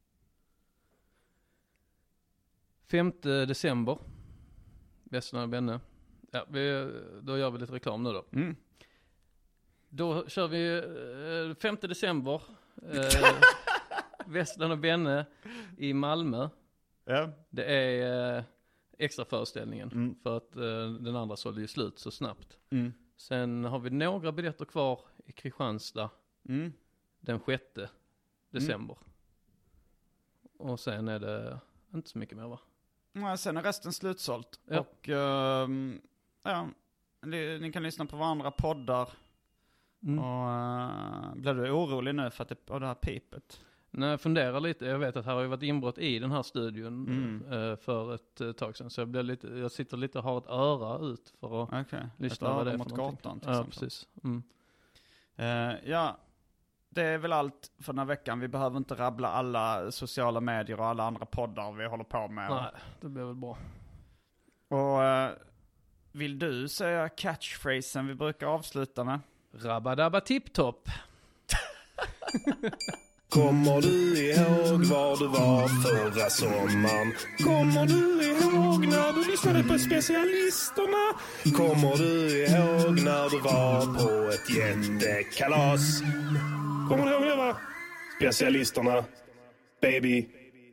femte december. Vesslan och Benne. Ja, vi, då gör vi lite reklam nu då. Mm. Då kör vi eh, femte december. Eh, Vesslan och Benne i Malmö. Ja. Det är eh, extra föreställningen. Mm. För att eh, den andra sålde ju slut så snabbt. Mm. Sen har vi några biljetter kvar i Kristianstad. Mm. Den sjätte december. Och sen är det inte så mycket mer va? Ja, sen är resten slutsålt. Ja. Och ehm, ja, ni, ni kan lyssna på varandra poddar. Mm. Och uh, blir du orolig nu för att det, och det här pipet? När jag funderar lite, jag vet att här har ju varit inbrott i den här studion Mm. eh, för ett eh, tag sedan. Så jag, blir lite, jag sitter lite och har ett öra ut för att Okay. lyssna Ett vad det öra är mot för någonting. gatan till Ja, exempel. precis. Mm. Eh, ja, det är väl allt för den här veckan. Vi behöver inte rabbla alla sociala medier och alla andra poddar vi håller på med. Nej, det blir väl bra. Och eh, vill du säga catchphrasen vi brukar avsluta med? Rabba dabba tipptopp. Kommer du ihåg var du var förra sommaren? Kommer du ihåg när du lyssnade på specialisterna? Kommer du ihåg när du var på ett jättekalas? Kommer du ihåg det, va? Specialisterna, baby.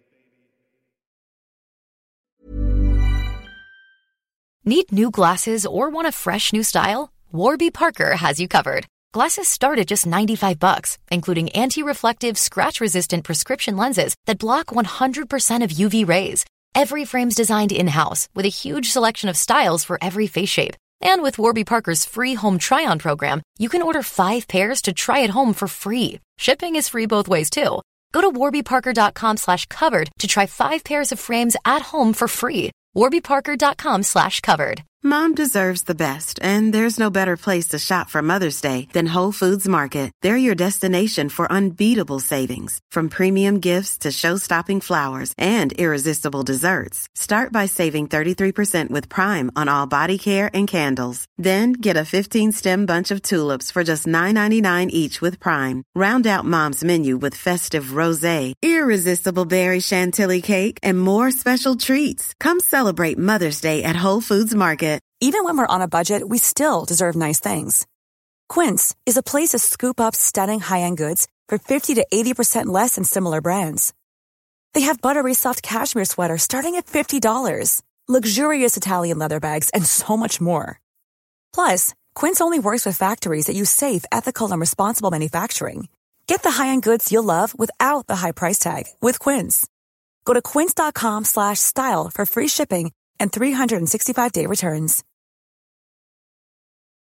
Need new glasses or want a fresh new style? Warby Parker has you covered. Glasses start at just ninety-five bucks, including anti-reflective, scratch-resistant prescription lenses that block one hundred percent of U V rays. Every frame's designed in-house with a huge selection of styles for every face shape. And with Warby Parker's free home try-on program, you can order five pairs to try at home for free. Shipping is free both ways, too. Go to warbyparker.com slash covered to try five pairs of frames at home for free. warbyparker.com slash covered. Mom deserves the best, and there's no better place to shop for Mother's Day than Whole Foods Market. They're your destination for unbeatable savings, from premium gifts to show-stopping flowers and irresistible desserts. Start by saving thirty-three percent with Prime on all body care and candles. Then get a fifteen-stem bunch of tulips for just nine ninety-nine each with Prime. Round out Mom's menu with festive rosé, irresistible berry chantilly cake, and more special treats. Come celebrate Mother's Day at Whole Foods Market. Even when we're on a budget, we still deserve nice things. Quince is a place to scoop up stunning high-end goods for fifty to eighty percent less than similar brands. They have buttery soft cashmere sweaters starting at fifty dollars, luxurious Italian leather bags, and so much more. Plus, Quince only works with factories that use safe, ethical, and responsible manufacturing. Get the high-end goods you'll love without the high price tag with Quince. Go to quince.com slash style for free shipping and three hundred sixty-five day returns.